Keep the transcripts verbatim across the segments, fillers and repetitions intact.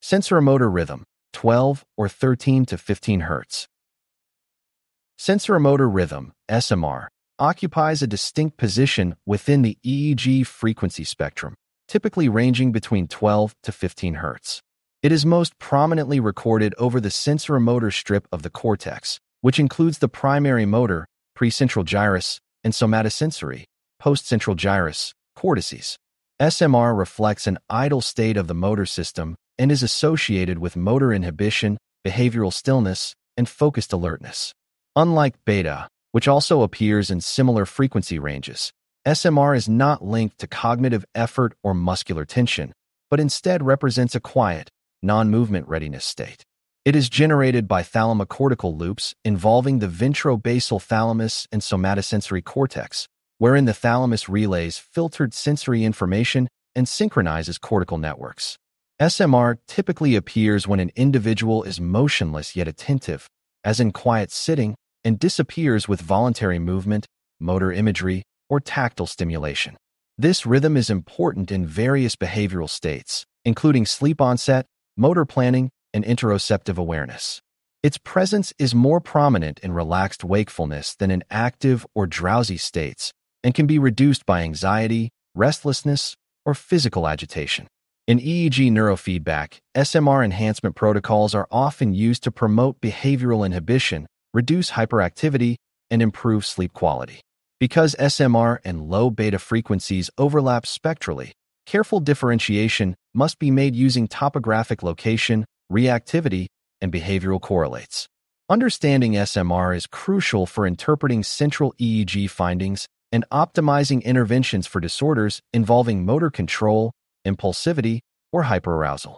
Sensoromotor rhythm, twelve or thirteen to fifteen hertz. Sensoromotor rhythm, S M R, occupies a distinct position within the E E G frequency spectrum, typically ranging between twelve to fifteen hertz. It is most prominently recorded over the sensoromotor strip of the cortex, which includes the primary motor, precentral gyrus, and somatosensory, postcentral gyrus, cortices. S M R reflects an idle state of the motor system and is associated with motor inhibition, behavioral stillness, and focused alertness. Unlike beta, which also appears in similar frequency ranges, S M R is not linked to cognitive effort or muscular tension, but instead represents a quiet, non-movement readiness state. It is generated by thalamocortical loops involving the ventrobasal thalamus and somatosensory cortex, wherein the thalamus relays filtered sensory information and synchronizes cortical networks. S M R typically appears when an individual is motionless yet attentive, as in quiet sitting, and disappears with voluntary movement, motor imagery, or tactile stimulation. This rhythm is important in various behavioral states, including sleep onset, motor planning, and interoceptive awareness. Its presence is more prominent in relaxed wakefulness than in active or drowsy states, and can be reduced by anxiety, restlessness, or physical agitation. In E E G neurofeedback, S M R enhancement protocols are often used to promote behavioral inhibition, reduce hyperactivity, and improve sleep quality. Because S M R and low beta frequencies overlap spectrally, careful differentiation must be made using topographic location, reactivity, and behavioral correlates. Understanding S M R is crucial for interpreting central E E G findings and optimizing interventions for disorders involving motor control, impulsivity, or hyperarousal.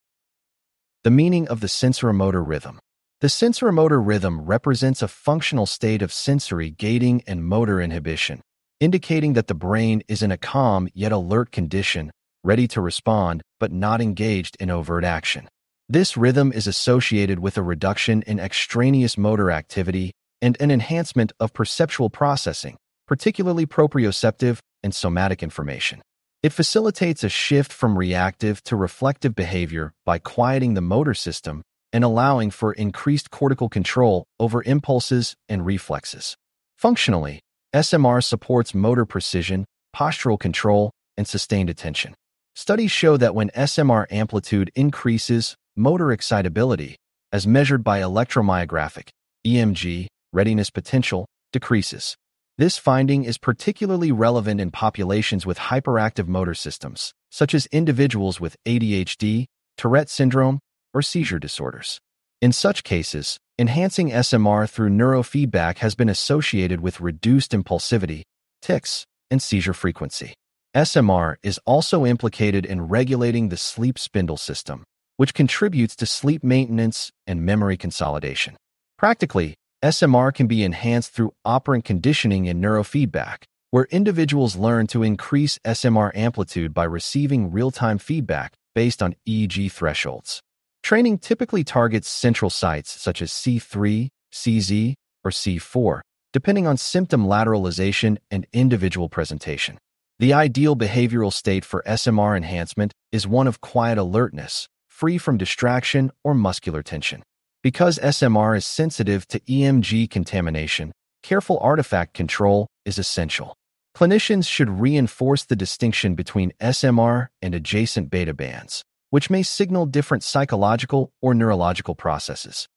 The meaning of the sensoromotor rhythm. The sensoromotor rhythm represents a functional state of sensory gating and motor inhibition, indicating that the brain is in a calm yet alert condition, ready to respond but not engaged in overt action. This rhythm is associated with a reduction in extraneous motor activity and an enhancement of perceptual processing, particularly proprioceptive and somatic information. It facilitates a shift from reactive to reflective behavior by quieting the motor system and allowing for increased cortical control over impulses and reflexes. Functionally, S M R supports motor precision, postural control, and sustained attention. Studies show that when S M R amplitude increases, motor excitability, as measured by electromyographic E M G readiness potential, decreases. This finding is particularly relevant in populations with hyperactive motor systems, such as individuals with A D H D, Tourette syndrome, or seizure disorders. In such cases, enhancing S M R through neurofeedback has been associated with reduced impulsivity, tics, and seizure frequency. S M R is also implicated in regulating the sleep spindle system, which contributes to sleep maintenance and memory consolidation. Practically, S M R can be enhanced through operant conditioning and neurofeedback, where individuals learn to increase S M R amplitude by receiving real-time feedback based on E E G thresholds. Training typically targets central sites such as C three, C Z, or C four, depending on symptom lateralization and individual presentation. The ideal behavioral state for S M R enhancement is one of quiet alertness, free from distraction or muscular tension. Because S M R is sensitive to E M G contamination, careful artifact control is essential. Clinicians should reinforce the distinction between S M R and adjacent beta bands, which may signal different psychological or neurological processes.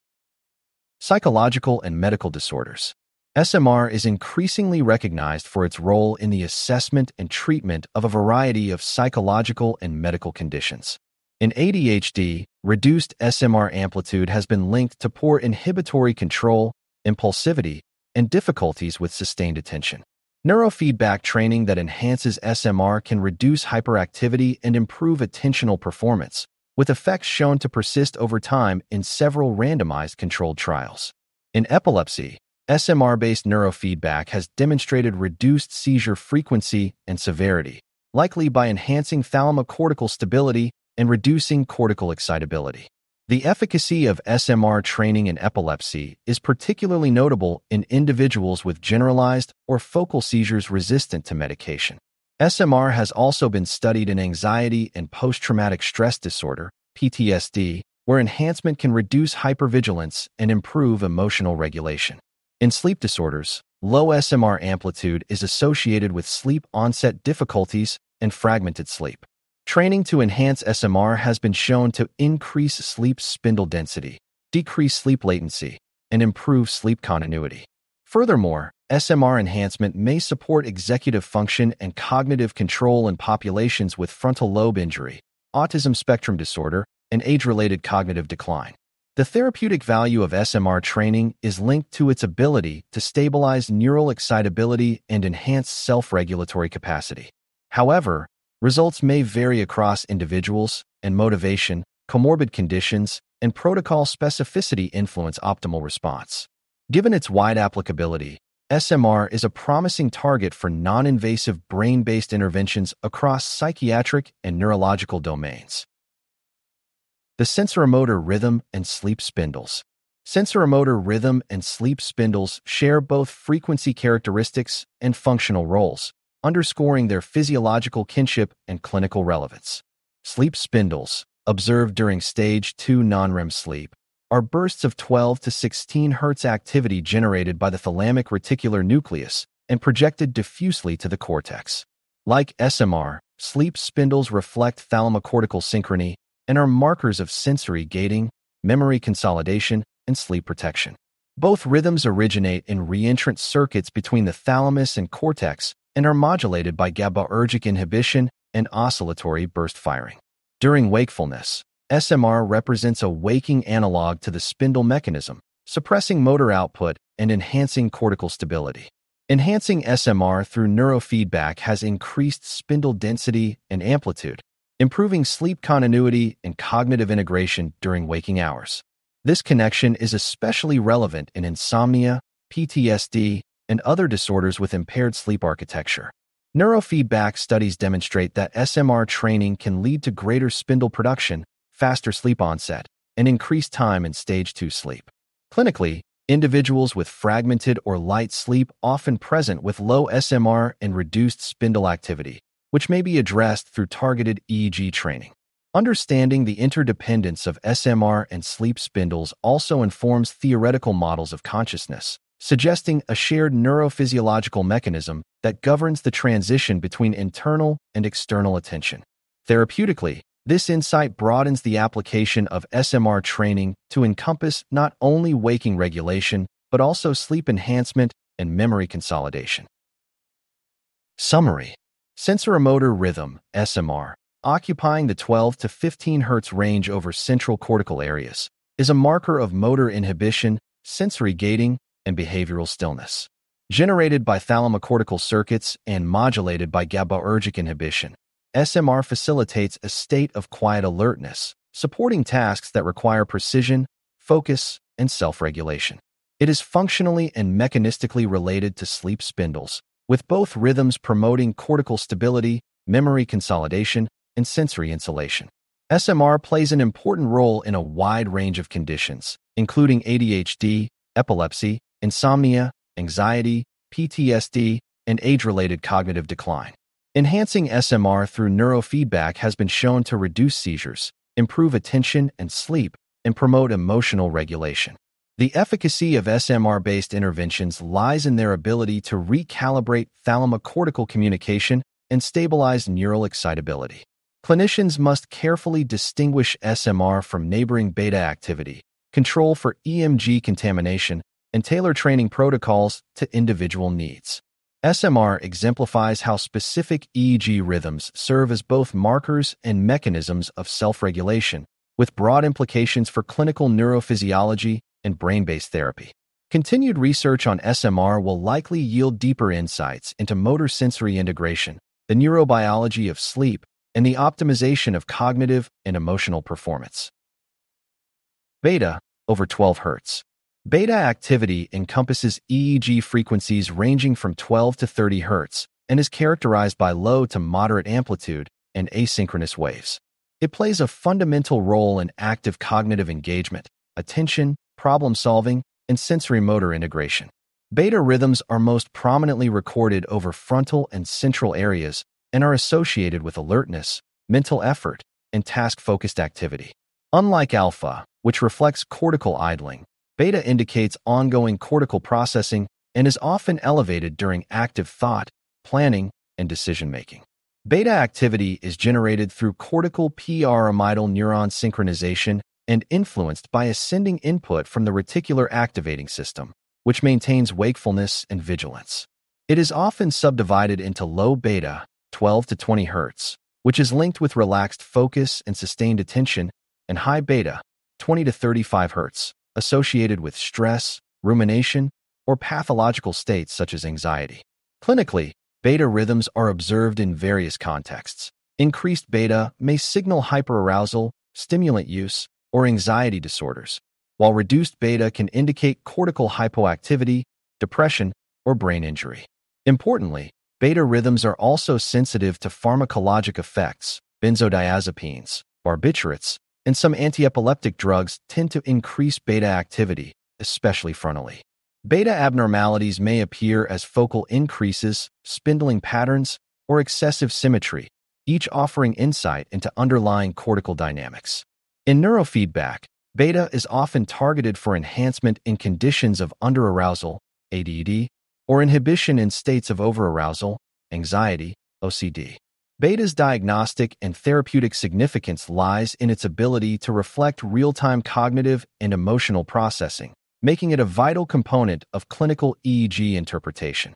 Psychological and medical disorders. S M R is increasingly recognized for its role in the assessment and treatment of a variety of psychological and medical conditions. In A D H D, reduced S M R amplitude has been linked to poor inhibitory control, impulsivity, and difficulties with sustained attention. Neurofeedback training that enhances S M R can reduce hyperactivity and improve attentional performance, with effects shown to persist over time in several randomized controlled trials. In epilepsy, S M R-based neurofeedback has demonstrated reduced seizure frequency and severity, likely by enhancing thalamocortical stability and reducing cortical excitability. The efficacy of S M R training in epilepsy is particularly notable in individuals with generalized or focal seizures resistant to medication. S M R has also been studied in anxiety and post-traumatic stress disorder, P T S D, where enhancement can reduce hypervigilance and improve emotional regulation. In sleep disorders, low S M R amplitude is associated with sleep onset difficulties and fragmented sleep. Training to enhance S M R has been shown to increase sleep spindle density, decrease sleep latency, and improve sleep continuity. Furthermore, S M R enhancement may support executive function and cognitive control in populations with frontal lobe injury, autism spectrum disorder, and age-related cognitive decline. The therapeutic value of S M R training is linked to its ability to stabilize neural excitability and enhance self-regulatory capacity. However, results may vary across individuals, and motivation, comorbid conditions, and protocol specificity influence optimal response. Given its wide applicability, S M R is a promising target for non-invasive brain-based interventions across psychiatric and neurological domains. The sensoromotor rhythm and sleep spindles. Sensoromotor rhythm and sleep spindles share both frequency characteristics and functional roles, underscoring their physiological kinship and clinical relevance. Sleep spindles, observed during stage two non-R E M sleep, are bursts of twelve to sixteen hertz activity generated by the thalamic reticular nucleus and projected diffusely to the cortex. Like S M R, sleep spindles reflect thalamocortical synchrony and are markers of sensory gating, memory consolidation, and sleep protection. Both rhythms originate in reentrant circuits between the thalamus and cortex and are modulated by GABAergic inhibition and oscillatory burst firing. During wakefulness, S M R represents a waking analog to the spindle mechanism, suppressing motor output and enhancing cortical stability. Enhancing S M R through neurofeedback has increased spindle density and amplitude, improving sleep continuity and cognitive integration during waking hours. This connection is especially relevant in insomnia, P T S D, and other disorders with impaired sleep architecture. Neurofeedback studies demonstrate that S M R training can lead to greater spindle production, faster sleep onset, and increased time in stage two sleep. Clinically, individuals with fragmented or light sleep often present with low S M R and reduced spindle activity, which may be addressed through targeted E E G training. Understanding the interdependence of S M R and sleep spindles also informs theoretical models of consciousness, suggesting a shared neurophysiological mechanism that governs the transition between internal and external attention. Therapeutically, this insight broadens the application of S M R training to encompass not only waking regulation, but also sleep enhancement and memory consolidation. Summary: Sensoromotor rhythm, S M R, occupying the twelve to fifteen hertz range over central cortical areas, is a marker of motor inhibition, sensory gating, and behavioral stillness. Generated by thalamocortical circuits and modulated by GABAergic inhibition, S M R facilitates a state of quiet alertness, supporting tasks that require precision, focus, and self-regulation. It is functionally and mechanistically related to sleep spindles, with both rhythms promoting cortical stability, memory consolidation, and sensory insulation. S M R plays an important role in a wide range of conditions, including A D H D, epilepsy, insomnia, anxiety, P T S D, and age-related cognitive decline. Enhancing S M R through neurofeedback has been shown to reduce seizures, improve attention and sleep, and promote emotional regulation. The efficacy of S M R-based interventions lies in their ability to recalibrate thalamocortical communication and stabilize neural excitability. Clinicians must carefully distinguish S M R from neighboring beta activity, control for E M G contamination, and tailor training protocols to individual needs. S M R exemplifies how specific E E G rhythms serve as both markers and mechanisms of self-regulation, with broad implications for clinical neurophysiology and brain-based therapy. Continued research on S M R will likely yield deeper insights into motor sensory integration, the neurobiology of sleep, and the optimization of cognitive and emotional performance. Beta, over twelve hertz. Beta activity encompasses E E G frequencies ranging from twelve to thirty hertz and is characterized by low to moderate amplitude and asynchronous waves. It plays a fundamental role in active cognitive engagement, attention, problem-solving, and sensory motor integration. Beta rhythms are most prominently recorded over frontal and central areas and are associated with alertness, mental effort, and task-focused activity. Unlike alpha, which reflects cortical idling, beta indicates ongoing cortical processing and is often elevated during active thought, planning, and decision-making. Beta activity is generated through cortical pyramidal neuron synchronization and influenced by ascending input from the reticular activating system, which maintains wakefulness and vigilance. It is often subdivided into low beta, twelve to twenty hertz, which is linked with relaxed focus and sustained attention, and high beta, twenty to thirty-five hertz, associated with stress, rumination, or pathological states such as anxiety. Clinically, beta rhythms are observed in various contexts. Increased beta may signal hyperarousal, stimulant use, or anxiety disorders, while reduced beta can indicate cortical hypoactivity, depression, or brain injury. Importantly, beta rhythms are also sensitive to pharmacologic effects. Benzodiazepines, barbiturates, and some antiepileptic drugs tend to increase beta activity, especially frontally. Beta abnormalities may appear as focal increases, spindling patterns, or excessive symmetry, each offering insight into underlying cortical dynamics. In neurofeedback, beta is often targeted for enhancement in conditions of underarousal, A D D, or inhibition in states of overarousal, anxiety, O C D. Beta's diagnostic and therapeutic significance lies in its ability to reflect real-time cognitive and emotional processing, making it a vital component of clinical E E G interpretation.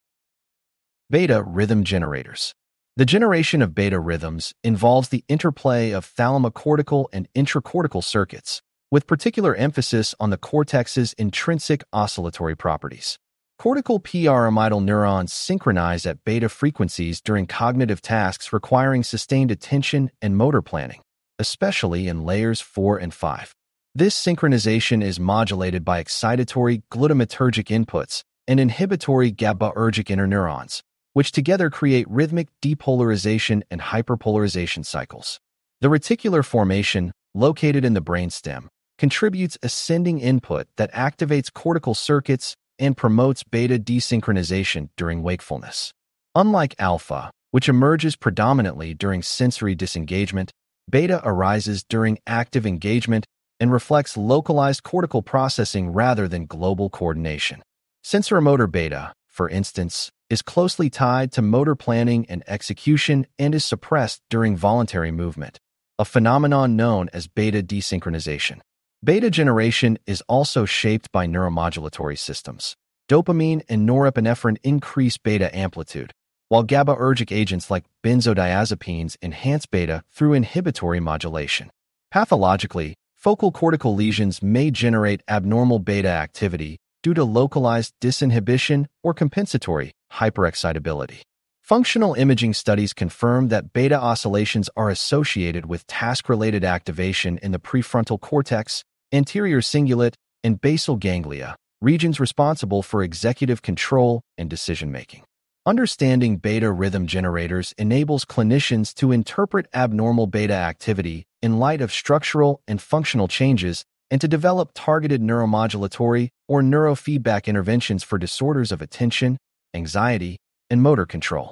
Beta rhythm generators. The generation of beta rhythms involves the interplay of thalamocortical and intracortical circuits, with particular emphasis on the cortex's intrinsic oscillatory properties. Cortical pyramidal neurons synchronize at beta frequencies during cognitive tasks requiring sustained attention and motor planning, especially in layers four and five. This synchronization is modulated by excitatory glutamatergic inputs and inhibitory GABAergic interneurons, which together create rhythmic depolarization and hyperpolarization cycles. The reticular formation, located in the brainstem, contributes ascending input that activates cortical circuits and promotes beta desynchronization during wakefulness. Unlike alpha, which emerges predominantly during sensory disengagement, beta arises during active engagement and reflects localized cortical processing rather than global coordination. Sensoromotor beta, for instance, is closely tied to motor planning and execution and is suppressed during voluntary movement, a phenomenon known as beta desynchronization. Beta generation is also shaped by neuromodulatory systems. Dopamine and norepinephrine increase beta amplitude, while GABAergic agents like benzodiazepines enhance beta through inhibitory modulation. Pathologically, focal cortical lesions may generate abnormal beta activity due to localized disinhibition or compensatory hyperexcitability. Functional imaging studies confirm that beta oscillations are associated with task-related activation in the prefrontal cortex, anterior cingulate, and basal ganglia, regions responsible for executive control and decision-making. Understanding beta rhythm generators enables clinicians to interpret abnormal beta activity in light of structural and functional changes and to develop targeted neuromodulatory or neurofeedback interventions for disorders of attention, anxiety, and motor control.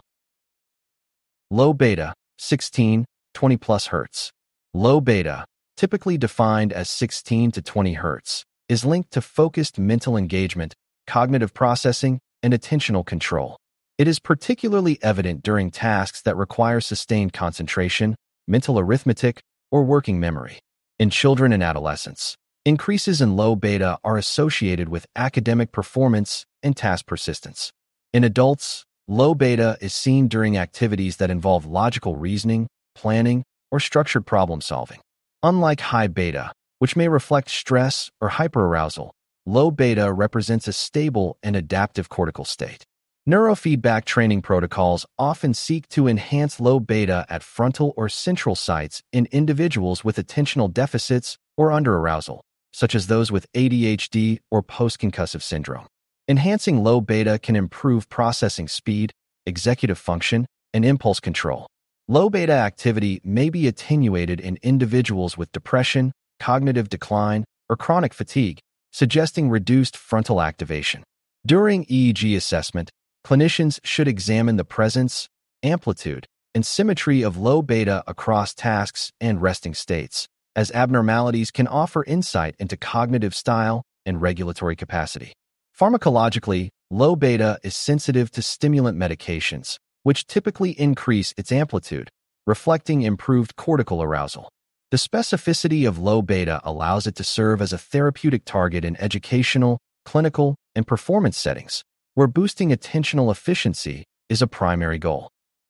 Low beta, sixteen, twenty plus hertz. Low beta, typically defined as sixteen to twenty hertz, is linked to focused mental engagement, cognitive processing, and attentional control. It is particularly evident during tasks that require sustained concentration, mental arithmetic, or working memory. In children and adolescents, increases in low beta are associated with academic performance and task persistence. In adults, low beta is seen during activities that involve logical reasoning, planning, or structured problem solving. Unlike high beta, which may reflect stress or hyperarousal, low beta represents a stable and adaptive cortical state. Neurofeedback training protocols often seek to enhance low beta at frontal or central sites in individuals with attentional deficits or underarousal, such as those with A D H D or postconcussive syndrome. Enhancing low beta can improve processing speed, executive function, and impulse control. Low beta activity may be attenuated in individuals with depression, cognitive decline, or chronic fatigue, suggesting reduced frontal activation. During E E G assessment, clinicians should examine the presence, amplitude, and symmetry of low beta across tasks and resting states, as abnormalities can offer insight into cognitive style and regulatory capacity. Pharmacologically, low beta is sensitive to stimulant medications, which typically increase its amplitude, reflecting improved cortical arousal. The specificity of low beta allows it to serve as a therapeutic target in educational, clinical, and performance settings, where boosting attentional efficiency is a primary goal.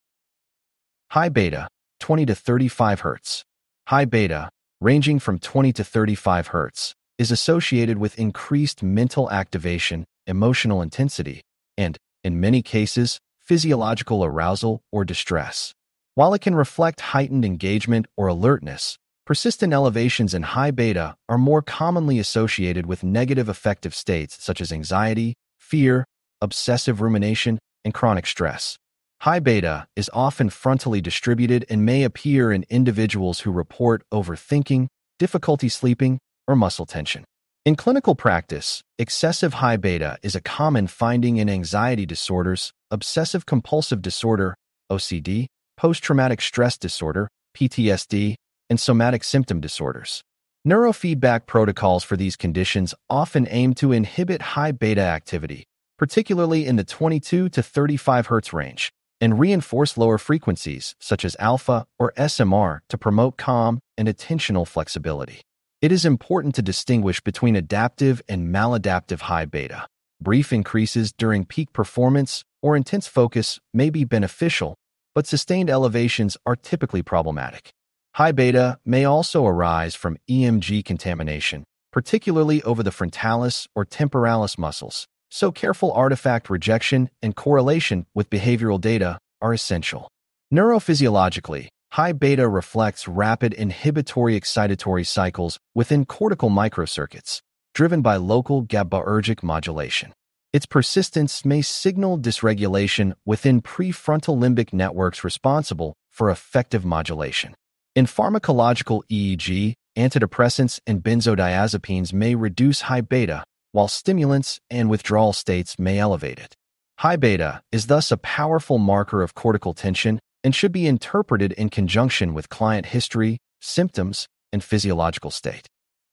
High beta, twenty to thirty-five hertz. High beta, ranging from twenty to thirty-five hertz, is associated with increased mental activation, emotional intensity, and, in many cases, physiological arousal or distress. While it can reflect heightened engagement or alertness, persistent elevations in high beta are more commonly associated with negative affective states such as anxiety, fear, obsessive rumination, and chronic stress. High beta is often frontally distributed and may appear in individuals who report overthinking, difficulty sleeping, or muscle tension. In clinical practice, excessive high beta is a common finding in anxiety disorders, obsessive-compulsive disorder, O C D, post-traumatic stress disorder, P T S D, and somatic symptom disorders. Neurofeedback protocols for these conditions often aim to inhibit high beta activity, particularly in the twenty-two to thirty-five hertz range, and reinforce lower frequencies, such as alpha or S M R, to promote calm and attentional flexibility. It is important to distinguish between adaptive and maladaptive high beta. Brief increases during peak performance or intense focus may be beneficial, but sustained elevations are typically problematic. High beta may also arise from E M G contamination, particularly over the frontalis or temporalis muscles, so careful artifact rejection and correlation with behavioral data are essential. Neurophysiologically, high beta reflects rapid inhibitory excitatory cycles within cortical microcircuits, driven by local GABAergic modulation. Its persistence may signal dysregulation within prefrontal limbic networks responsible for effective modulation. In pharmacological E E G, antidepressants and benzodiazepines may reduce high beta, while stimulants and withdrawal states may elevate it. High beta is thus a powerful marker of cortical tension and should be interpreted in conjunction with client history, symptoms, and physiological state.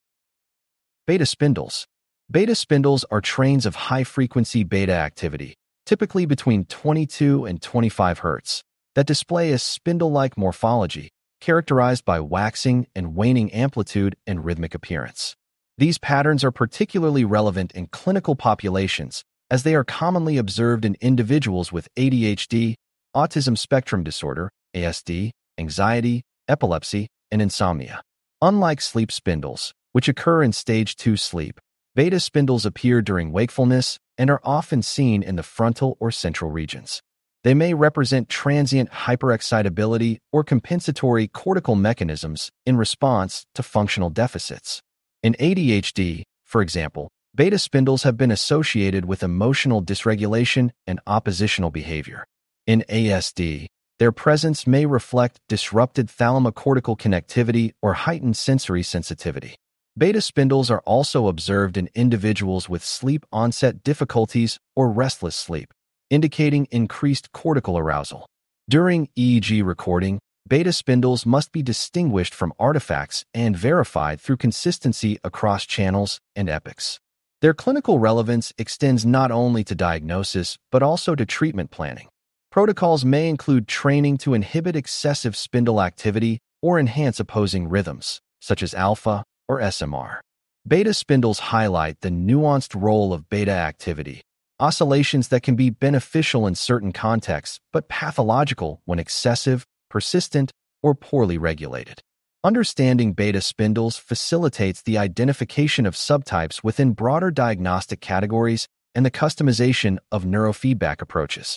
Beta spindles. Beta spindles are trains of high-frequency beta activity, typically between twenty-two and twenty-five hertz, that display a spindle-like morphology, characterized by waxing and waning amplitude and rhythmic appearance. These patterns are particularly relevant in clinical populations, as they are commonly observed in individuals with A D H D, autism spectrum disorder, A S D, anxiety, epilepsy, and insomnia. Unlike sleep spindles, which occur in stage two sleep, beta spindles appear during wakefulness and are often seen in the frontal or central regions. They may represent transient hyperexcitability or compensatory cortical mechanisms in response to functional deficits. In A D H D, for example, beta spindles have been associated with emotional dysregulation and oppositional behavior. In A S D, their presence may reflect disrupted thalamocortical connectivity or heightened sensory sensitivity. Beta spindles are also observed in individuals with sleep onset difficulties or restless sleep, indicating increased cortical arousal. During E E G recording, beta spindles must be distinguished from artifacts and verified through consistency across channels and epochs. Their clinical relevance extends not only to diagnosis, but also to treatment planning. Protocols may include training to inhibit excessive spindle activity or enhance opposing rhythms, such as alpha or S M R. Beta spindles highlight the nuanced role of beta activity, oscillations that can be beneficial in certain contexts but pathological when excessive, persistent, or poorly regulated. Understanding beta spindles facilitates the identification of subtypes within broader diagnostic categories and the customization of neurofeedback approaches.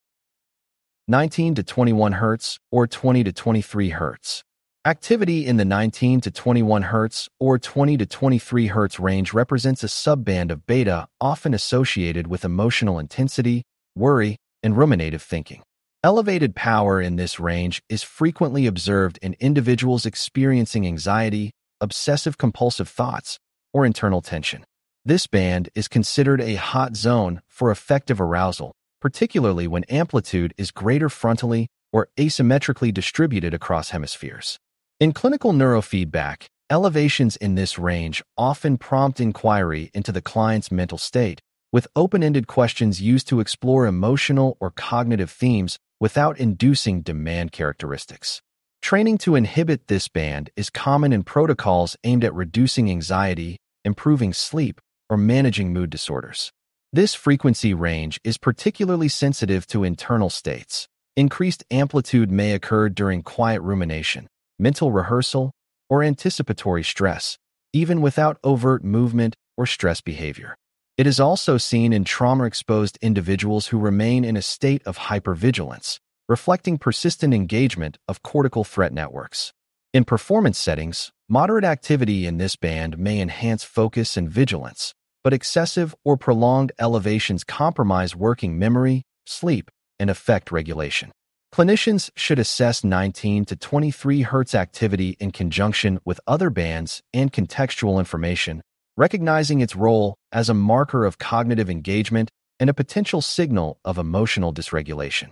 nineteen to twenty-one hertz or twenty to twenty-three hertz. Activity in the nineteen to twenty-one hertz or twenty to twenty-three hertz range represents a subband of beta often associated with emotional intensity, worry, and ruminative thinking. Elevated power in this range is frequently observed in individuals experiencing anxiety, obsessive-compulsive thoughts, or internal tension. This band is considered a hot zone for effective arousal, particularly when amplitude is greater frontally or asymmetrically distributed across hemispheres. In clinical neurofeedback, Elevations in this range often prompt inquiry into the client's mental state, with open-ended questions used to explore emotional or cognitive themes without inducing demand characteristics. Training to inhibit this band is common in protocols aimed at reducing anxiety, improving sleep, or managing mood disorders. This frequency range is particularly sensitive to internal states. Increased amplitude may occur during quiet rumination, mental rehearsal, or anticipatory stress, even without overt movement or stress behavior. It is also seen in trauma-exposed individuals who remain in a state of hypervigilance, reflecting persistent engagement of cortical threat networks. In performance settings, moderate activity in this band may enhance focus and vigilance, but excessive or prolonged elevations compromise working memory, sleep, and affect regulation. Clinicians should assess nineteen to twenty-three hertz activity in conjunction with other bands and contextual information, recognizing its role as a marker of cognitive engagement and a potential signal of emotional dysregulation.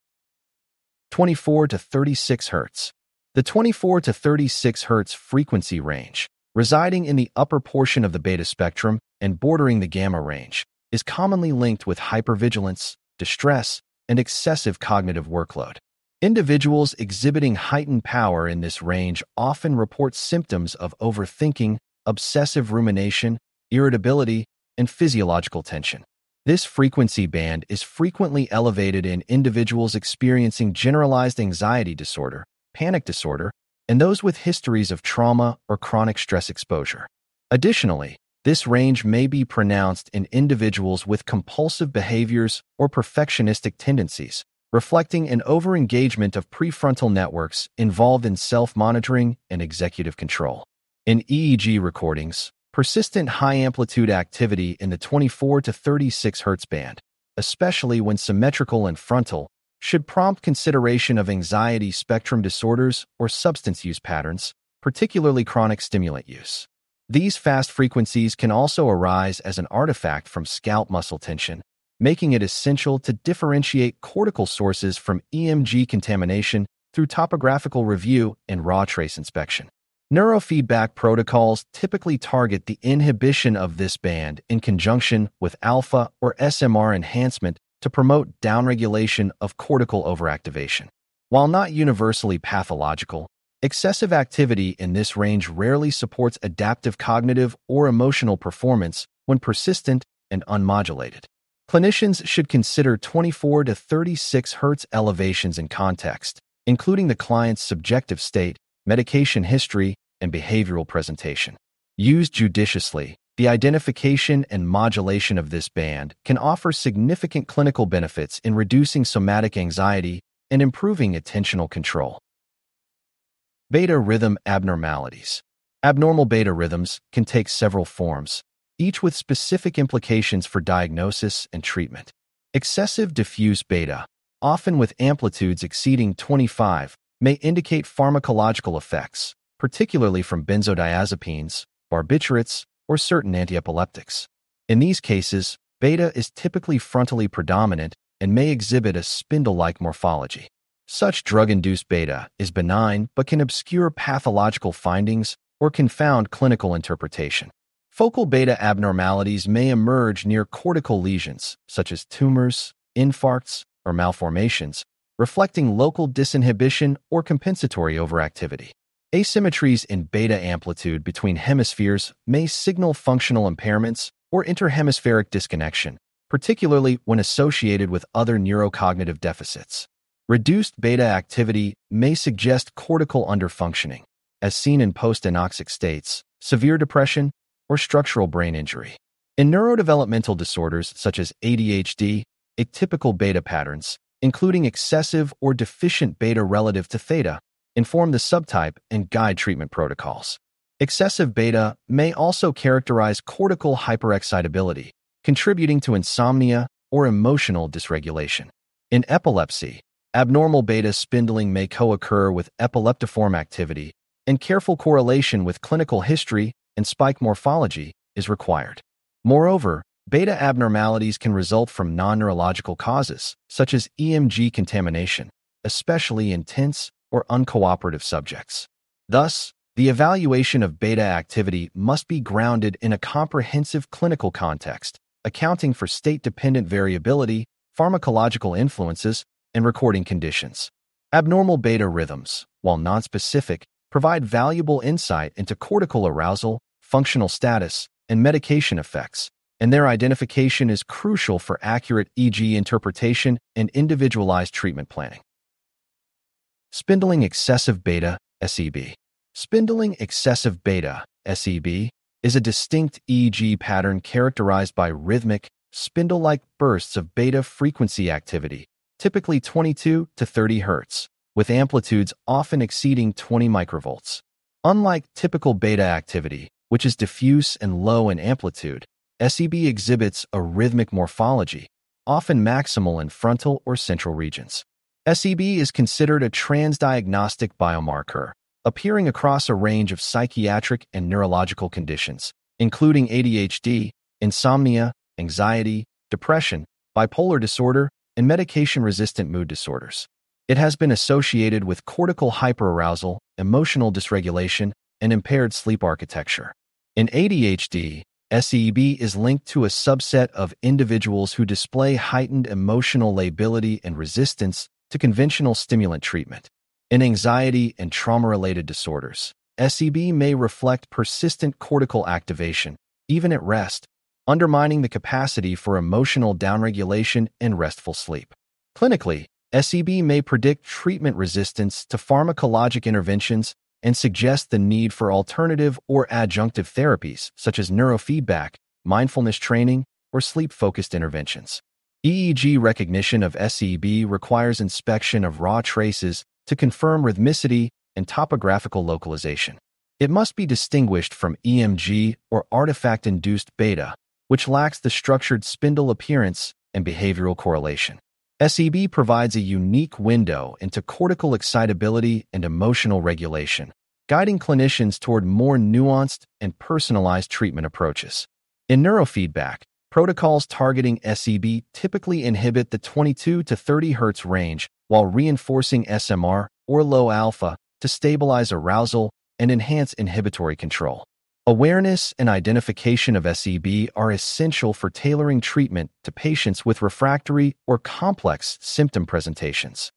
twenty-four to thirty-six hertz. The twenty-four to thirty-six hertz frequency range, residing in the upper portion of the beta spectrum and bordering the gamma range, is commonly linked with hypervigilance, distress, and excessive cognitive workload. Individuals exhibiting heightened power in this range often report symptoms of overthinking, obsessive rumination, irritability, and physiological tension. This frequency band is frequently elevated in individuals experiencing generalized anxiety disorder, panic disorder, and those with histories of trauma or chronic stress exposure. Additionally, this range may be pronounced in individuals with compulsive behaviors or perfectionistic tendencies, reflecting an overengagement of prefrontal networks involved in self-monitoring and executive control. In E E G recordings, persistent high-amplitude activity in the twenty-four to thirty-six hertz band, especially when symmetrical and frontal, should prompt consideration of anxiety spectrum disorders or substance use patterns, particularly chronic stimulant use. These fast frequencies can also arise as an artifact from scalp muscle tension, making it essential to differentiate cortical sources from E M G contamination through topographical review and raw trace inspection. Neurofeedback protocols typically target the inhibition of this band in conjunction with alpha or S M R enhancement to promote downregulation of cortical overactivation. While not universally pathological, excessive activity in this range rarely supports adaptive cognitive or emotional performance when persistent and unmodulated. Clinicians should consider twenty-four to thirty-six hertz elevations in context, including the client's subjective state, medication history, and behavioral presentation. Used judiciously, the identification and modulation of this band can offer significant clinical benefits in reducing somatic anxiety and improving attentional control. Beta rhythm abnormalities. Abnormal beta rhythms can take several forms, each with specific implications for diagnosis and treatment. Excessive diffuse beta, often with amplitudes exceeding twenty-five, may indicate pharmacological effects, particularly from benzodiazepines, barbiturates, or certain antiepileptics. In these cases, beta is typically frontally predominant and may exhibit a spindle-like morphology. Such drug-induced beta is benign but can obscure pathological findings or confound clinical interpretation. Focal beta abnormalities may emerge near cortical lesions, such as tumors, infarcts, or malformations, reflecting local disinhibition or compensatory overactivity. Asymmetries in beta amplitude between hemispheres may signal functional impairments or interhemispheric disconnection, particularly when associated with other neurocognitive deficits. Reduced beta activity may suggest cortical underfunctioning, as seen in post-anoxic states, severe depression, or structural brain injury. In neurodevelopmental disorders such as A D H D, atypical beta patterns, including excessive or deficient beta relative to theta, inform the subtype and guide treatment protocols. Excessive beta may also characterize cortical hyperexcitability, contributing to insomnia or emotional dysregulation. In epilepsy, abnormal beta spindling may co-occur with epileptiform activity, and careful correlation with clinical history and spike morphology is required. Moreover, beta abnormalities can result from non-neurological causes, such as E M G contamination, especially in tense or uncooperative subjects. Thus, The evaluation of beta activity must be grounded in a comprehensive clinical context, accounting for state-dependent variability, pharmacological influences, and recording conditions. Abnormal beta rhythms, while nonspecific, provide valuable insight into cortical arousal, functional status, and medication effects, and their identification is crucial for accurate E E G interpretation and individualized treatment planning. Spindling excessive beta, S E B. Spindling excessive beta, S E B, is a distinct E E G pattern characterized by rhythmic, spindle-like bursts of beta frequency activity, typically twenty-two to thirty hertz, with amplitudes often exceeding twenty microvolts. Unlike typical beta activity, which is diffuse and low in amplitude, S E B exhibits a rhythmic morphology, often maximal in frontal or central regions. S E B is considered a transdiagnostic biomarker, appearing across a range of psychiatric and neurological conditions, including A D H D, insomnia, anxiety, depression, bipolar disorder, and medication-resistant mood disorders. It has been associated with cortical hyperarousal, emotional dysregulation, and impaired sleep architecture. In A D H D, S E B is linked to a subset of individuals who display heightened emotional lability and resistance to conventional stimulant treatment. In anxiety and trauma-related disorders, S E B may reflect persistent cortical activation, even at rest, undermining the capacity for emotional downregulation and restful sleep. Clinically, S E B may predict treatment resistance to pharmacologic interventions and suggest the need for alternative or adjunctive therapies such as neurofeedback, mindfulness training, or sleep-focused interventions. E E G recognition of S E B requires inspection of raw traces to confirm rhythmicity and topographical localization. It must be distinguished from E M G or artifact-induced beta, which lacks the structured spindle appearance and behavioral correlation. S E B provides a unique window into cortical excitability and emotional regulation, guiding clinicians toward more nuanced and personalized treatment approaches. In neurofeedback, protocols targeting S E B typically inhibit the twenty-two to thirty hertz range while reinforcing S M R or low alpha to stabilize arousal and enhance inhibitory control. Awareness and identification of S E B are essential for tailoring treatment to patients with refractory or complex symptom presentations.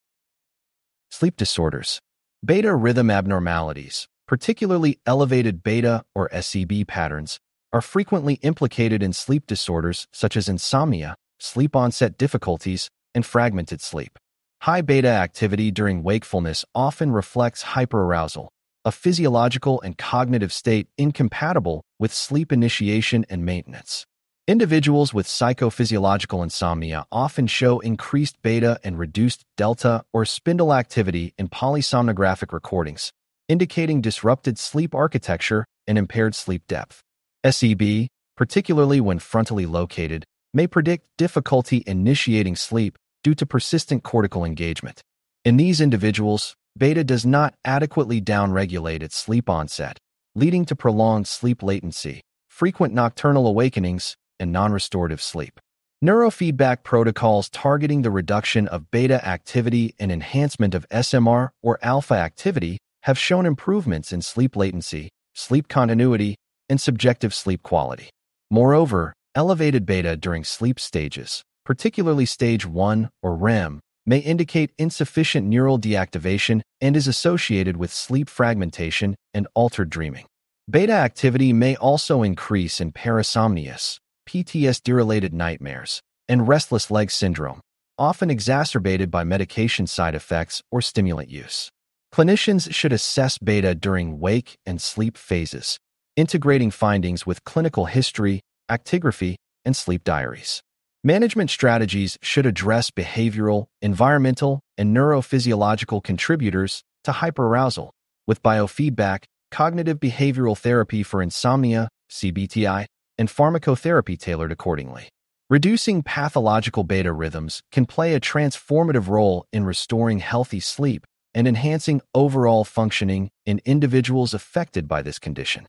Sleep disorders. Beta rhythm abnormalities, particularly elevated beta or S E B patterns, are frequently implicated in sleep disorders such as insomnia, sleep onset difficulties, and fragmented sleep. High beta activity during wakefulness often reflects hyperarousal, a physiological and cognitive state incompatible with sleep initiation and maintenance. Individuals with psychophysiological insomnia often show increased beta and reduced delta or spindle activity in polysomnographic recordings, indicating disrupted sleep architecture and impaired sleep depth. S E B, particularly when frontally located, may predict difficulty initiating sleep due to persistent cortical engagement. In these individuals, beta does not adequately downregulate its sleep onset, leading to prolonged sleep latency, frequent nocturnal awakenings, and non-restorative sleep. Neurofeedback protocols targeting the reduction of beta activity and enhancement of S M R or alpha activity have shown improvements in sleep latency, sleep continuity, and subjective sleep quality. Moreover, elevated beta during sleep stages, particularly stage one or R E M, may indicate insufficient neural deactivation and is associated with sleep fragmentation and altered dreaming. Beta activity may also increase in parasomnias, P T S D-related nightmares, and restless leg syndrome, often exacerbated by medication side effects or stimulant use. Clinicians should assess beta during wake and sleep phases, integrating findings with clinical history, actigraphy, and sleep diaries. Management strategies should address behavioral, environmental, and neurophysiological contributors to hyperarousal, with biofeedback, cognitive behavioral therapy for insomnia, C B T I, and pharmacotherapy tailored accordingly. Reducing pathological beta rhythms can play a transformative role in restoring healthy sleep and enhancing overall functioning in individuals affected by this condition.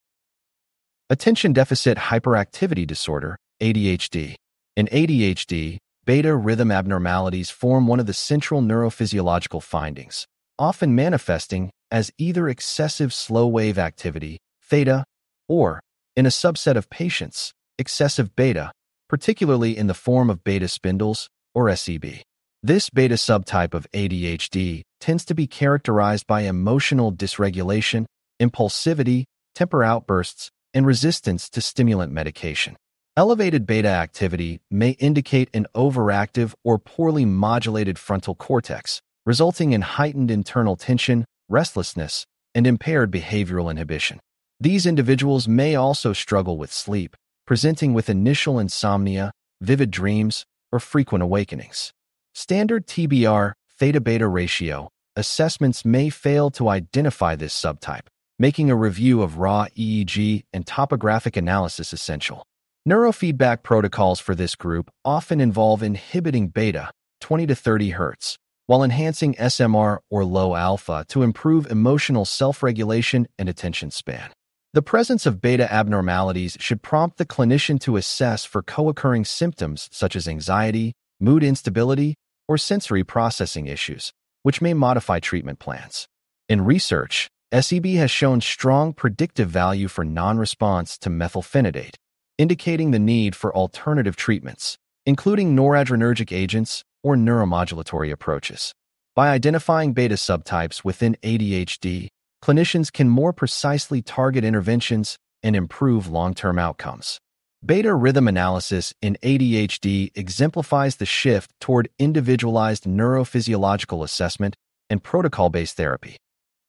Attention Deficit Hyperactivity Disorder, A D H D. In A D H D, beta rhythm abnormalities form one of the central neurophysiological findings, often manifesting as either excessive slow-wave activity, theta, or, in a subset of patients, excessive beta, particularly in the form of beta spindles, or S E B. This beta subtype of A D H D tends to be characterized by emotional dysregulation, impulsivity, temper outbursts, and resistance to stimulant medication. Elevated beta activity may indicate an overactive or poorly modulated frontal cortex, resulting in heightened internal tension, restlessness, and impaired behavioral inhibition. These individuals may also struggle with sleep, presenting with initial insomnia, vivid dreams, or frequent awakenings. Standard T B R theta-beta ratio assessments may fail to identify this subtype, making a review of raw E E G and topographic analysis essential. Neurofeedback protocols for this group often involve inhibiting beta, twenty to thirty hertz, while enhancing S M R or low alpha to improve emotional self-regulation and attention span. The presence of beta abnormalities should prompt the clinician to assess for co-occurring symptoms such as anxiety, mood instability, or sensory processing issues, which may modify treatment plans. In research, S E B has shown strong predictive value for non-response to methylphenidate, indicating the need for alternative treatments, including noradrenergic agents or neuromodulatory approaches. By identifying beta subtypes within A D H D, clinicians can more precisely target interventions and improve long-term outcomes. Beta rhythm analysis in A D H D exemplifies the shift toward individualized neurophysiological assessment and protocol-based therapy.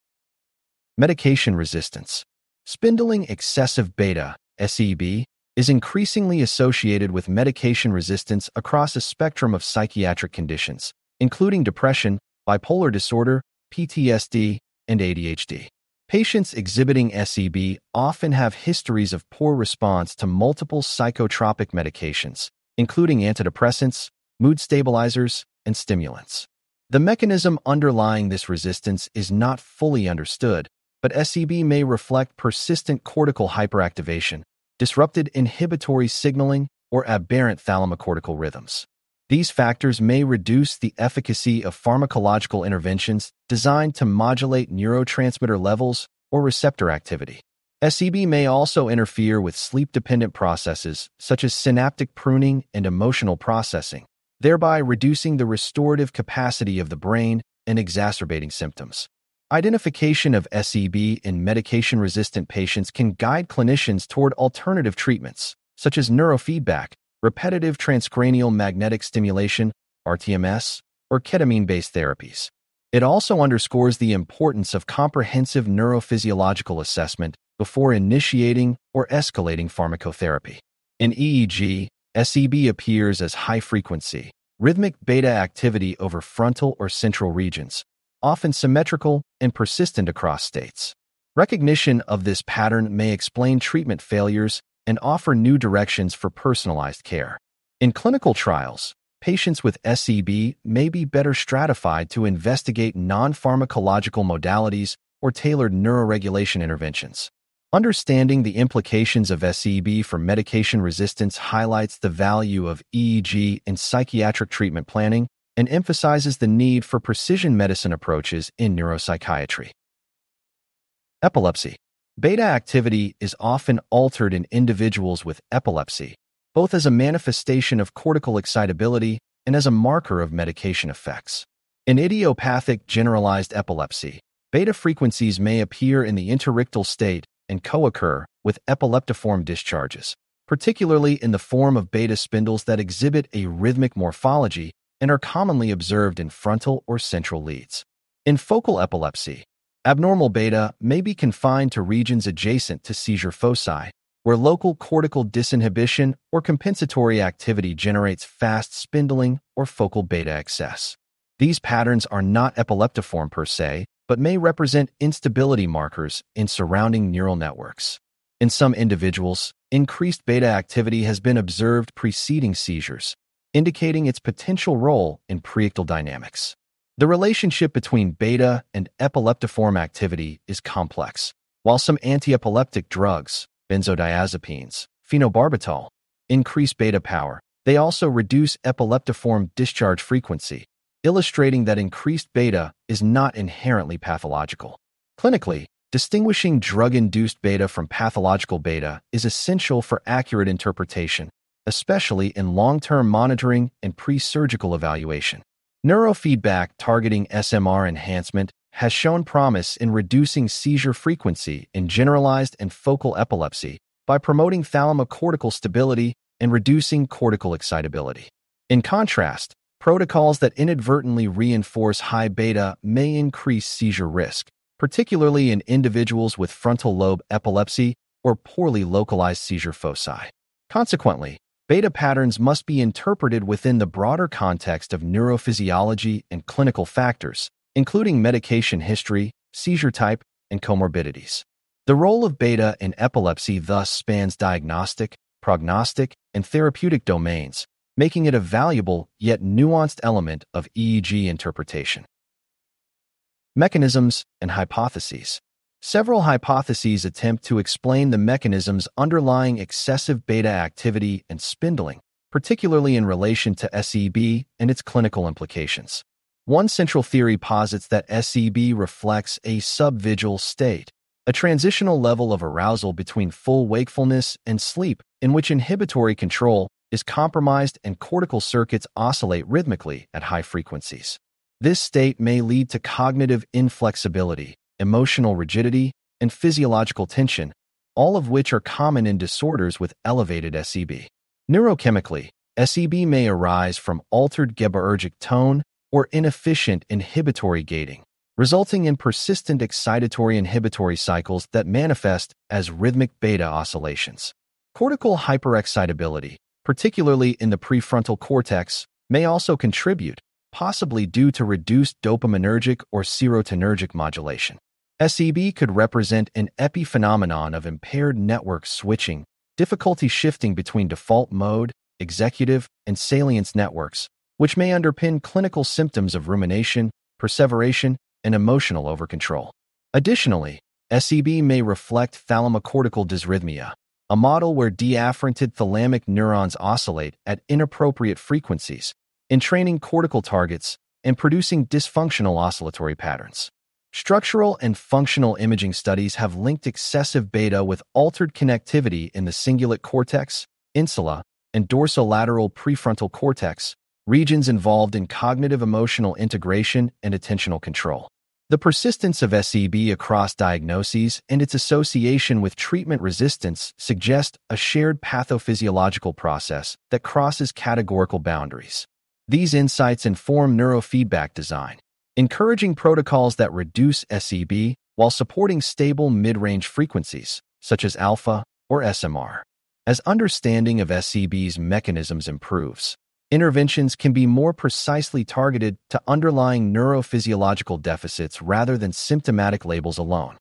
Medication resistance. Spindling excessive beta, S E B, is increasingly associated with medication resistance across a spectrum of psychiatric conditions, including depression, bipolar disorder, P T S D, and A D H D. Patients exhibiting S E B often have histories of poor response to multiple psychotropic medications, including antidepressants, mood stabilizers, and stimulants. The mechanism underlying this resistance is not fully understood, but S E B may reflect persistent cortical hyperactivation, disrupted inhibitory signaling, or aberrant thalamocortical rhythms. These factors may reduce the efficacy of pharmacological interventions designed to modulate neurotransmitter levels or receptor activity. S E B may also interfere with sleep-dependent processes such as synaptic pruning and emotional processing, thereby reducing the restorative capacity of the brain and exacerbating symptoms. Identification of S E B in medication-resistant patients can guide clinicians toward alternative treatments, such as neurofeedback, repetitive transcranial magnetic stimulation, R T M S, or ketamine-based therapies. It also underscores the importance of comprehensive neurophysiological assessment before initiating or escalating pharmacotherapy. In E E G, S E B appears as high-frequency, rhythmic beta activity over frontal or central regions, often symmetrical and persistent across states. Recognition of this pattern may explain treatment failures and offer new directions for personalized care. In clinical trials, patients with S E B may be better stratified to investigate non-pharmacological modalities or tailored neuroregulation interventions. Understanding the implications of S E B for medication resistance highlights the value of E E G in psychiatric treatment planning and emphasizes the need for precision medicine approaches in neuropsychiatry. Epilepsy. Beta activity is often altered in individuals with epilepsy, both as a manifestation of cortical excitability and as a marker of medication effects. In idiopathic generalized epilepsy, beta frequencies may appear in the interictal state and co-occur with epileptiform discharges, particularly in the form of beta spindles that exhibit a rhythmic morphology and are commonly observed in frontal or central leads. In focal epilepsy, abnormal beta may be confined to regions adjacent to seizure foci, where local cortical disinhibition or compensatory activity generates fast spindling or focal beta excess. These patterns are not epileptiform per se, but may represent instability markers in surrounding neural networks. In some individuals, increased beta activity has been observed preceding seizures, indicating its potential role in preictal dynamics. The relationship between beta and epileptiform activity is complex. While some antiepileptic drugs, benzodiazepines, phenobarbital, increase beta power, they also reduce epileptiform discharge frequency, illustrating that increased beta is not inherently pathological. Clinically, distinguishing drug-induced beta from pathological beta is essential for accurate interpretation, especially in long-term monitoring and pre-surgical evaluation. Neurofeedback targeting S M R enhancement has shown promise in reducing seizure frequency in generalized and focal epilepsy by promoting thalamocortical stability and reducing cortical excitability. In contrast, protocols that inadvertently reinforce high beta may increase seizure risk, particularly in individuals with frontal lobe epilepsy or poorly localized seizure foci. Consequently, beta patterns must be interpreted within the broader context of neurophysiology and clinical factors, including medication history, seizure type, and comorbidities. The role of beta in epilepsy thus spans diagnostic, prognostic, and therapeutic domains, making it a valuable yet nuanced element of E E G interpretation. Mechanisms and hypotheses. Several hypotheses attempt to explain the mechanisms underlying excessive beta activity and spindling, particularly in relation to S E B and its clinical implications. One central theory posits that S E B reflects a subvigil state, a transitional level of arousal between full wakefulness and sleep in which inhibitory control is compromised and cortical circuits oscillate rhythmically at high frequencies. This state may lead to cognitive inflexibility, emotional rigidity, and physiological tension, all of which are common in disorders with elevated S E B. Neurochemically, S E B may arise from altered GABAergic tone or inefficient inhibitory gating, resulting in persistent excitatory inhibitory cycles that manifest as rhythmic beta oscillations. Cortical hyperexcitability, particularly in the prefrontal cortex, may also contribute, possibly due to reduced dopaminergic or serotonergic modulation. S E B could represent an epiphenomenon of impaired network switching, difficulty shifting between default mode, executive, and salience networks, which may underpin clinical symptoms of rumination, perseveration, and emotional overcontrol. Additionally, S E B may reflect thalamocortical dysrhythmia, a model where deafferented thalamic neurons oscillate at inappropriate frequencies, entraining cortical targets and producing dysfunctional oscillatory patterns. Structural and functional imaging studies have linked excessive beta with altered connectivity in the cingulate cortex, insula, and dorsolateral prefrontal cortex, regions involved in cognitive emotional integration and attentional control. The persistence of S E B across diagnoses and its association with treatment resistance suggest a shared pathophysiological process that crosses categorical boundaries. These insights inform neurofeedback design, encouraging protocols that reduce S E B while supporting stable mid-range frequencies, such as alpha or S M R. As understanding of S E B's mechanisms improves, interventions can be more precisely targeted to underlying neurophysiological deficits rather than symptomatic labels alone.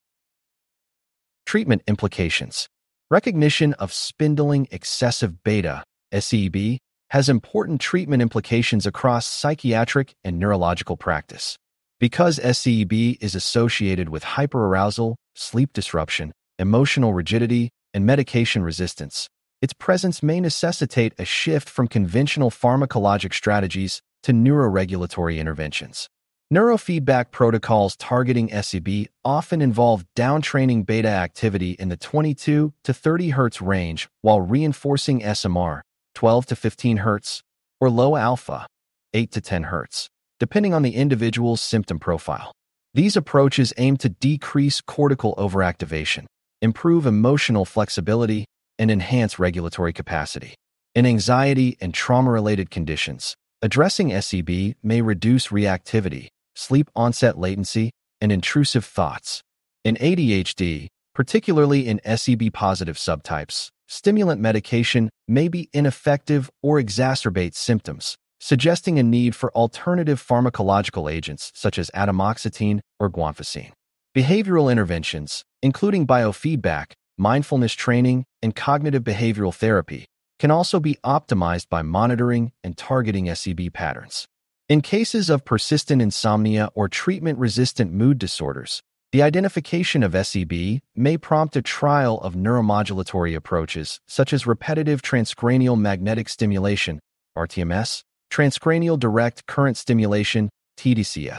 Treatment implications. Recognition of spindling excessive beta, S E B, has important treatment implications across psychiatric and neurological practice. Because S E B is associated with hyperarousal, sleep disruption, emotional rigidity, and medication resistance, its presence may necessitate a shift from conventional pharmacologic strategies to neuroregulatory interventions. Neurofeedback protocols targeting S E B often involve downtraining beta activity in the twenty-two to thirty hertz range while reinforcing S M R, twelve to fifteen hertz, or low alpha, eight to ten hertz, depending on the individual's symptom profile. These approaches aim to decrease cortical overactivation, improve emotional flexibility, and enhance regulatory capacity. In anxiety and trauma-related conditions, addressing S E B may reduce reactivity, sleep onset latency, and intrusive thoughts. In A D H D, particularly in S E B-positive subtypes, stimulant medication may be ineffective or exacerbate symptoms, suggesting a need for alternative pharmacological agents such as atomoxetine or guanfacine. Behavioral interventions, including biofeedback, mindfulness training, and cognitive behavioral therapy, can also be optimized by monitoring and targeting S E B patterns. In cases of persistent insomnia or treatment-resistant mood disorders, the identification of S E B may prompt a trial of neuromodulatory approaches such as repetitive transcranial magnetic stimulation, R T M S, transcranial direct current stimulation, T D C S,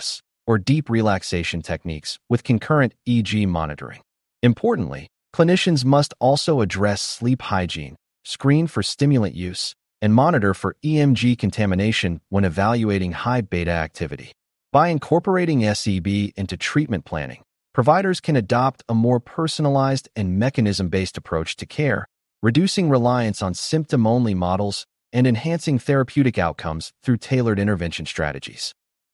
or deep relaxation techniques with concurrent E E G monitoring. Importantly, clinicians must also address sleep hygiene, screen for stimulant use, and monitor for E M G contamination when evaluating high beta activity. By incorporating S E B into treatment planning, providers can adopt a more personalized and mechanism-based approach to care, reducing reliance on symptom-only models and enhancing therapeutic outcomes through tailored intervention strategies.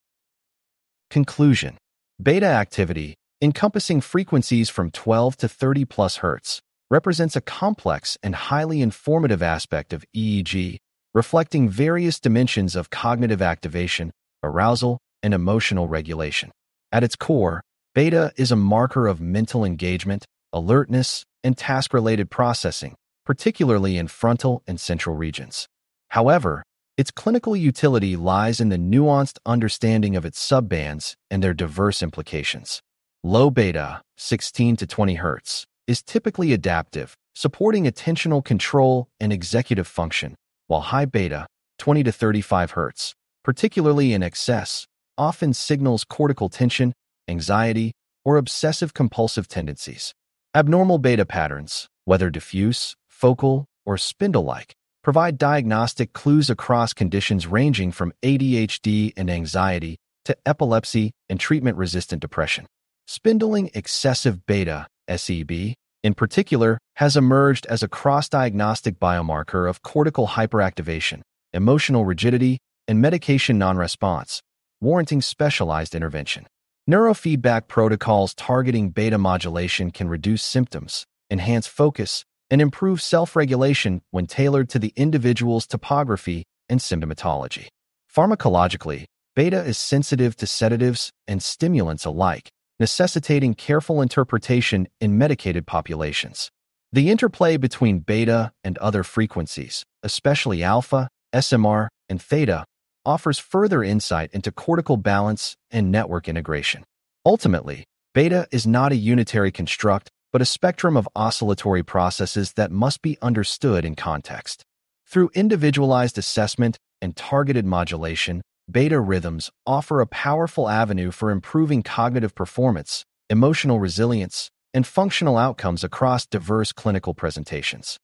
Conclusion: beta activity, encompassing frequencies from twelve to thirty plus hertz, represents a complex and highly informative aspect of E E G, reflecting various dimensions of cognitive activation, arousal, and emotional regulation. At its core, beta is a marker of mental engagement, alertness, and task-related processing, particularly in frontal and central regions. However, its clinical utility lies in the nuanced understanding of its subbands and their diverse implications. Low beta, sixteen to twenty hertz, is typically adaptive, supporting attentional control and executive function, while high beta, twenty to thirty-five hertz, particularly in excess, often signals cortical tension, anxiety, or obsessive-compulsive tendencies. Abnormal beta patterns, whether diffuse, focal, or spindle-like, provide diagnostic clues across conditions ranging from A D H D and anxiety to epilepsy and treatment-resistant depression. Spindling excessive beta, S E B, in particular, has emerged as a cross-diagnostic biomarker of cortical hyperactivation, emotional rigidity, and medication non-response, warranting specialized intervention. Neurofeedback protocols targeting beta modulation can reduce symptoms, enhance focus, and improve self-regulation when tailored to the individual's topography and symptomatology. Pharmacologically, beta is sensitive to sedatives and stimulants alike, necessitating careful interpretation in medicated populations. The interplay between beta and other frequencies, especially alpha, S M R, and theta, offers further insight into cortical balance and network integration. Ultimately, beta is not a unitary construct, but a spectrum of oscillatory processes that must be understood in context. Through individualized assessment and targeted modulation, beta rhythms offer a powerful avenue for improving cognitive performance, emotional resilience, and functional outcomes across diverse clinical presentations.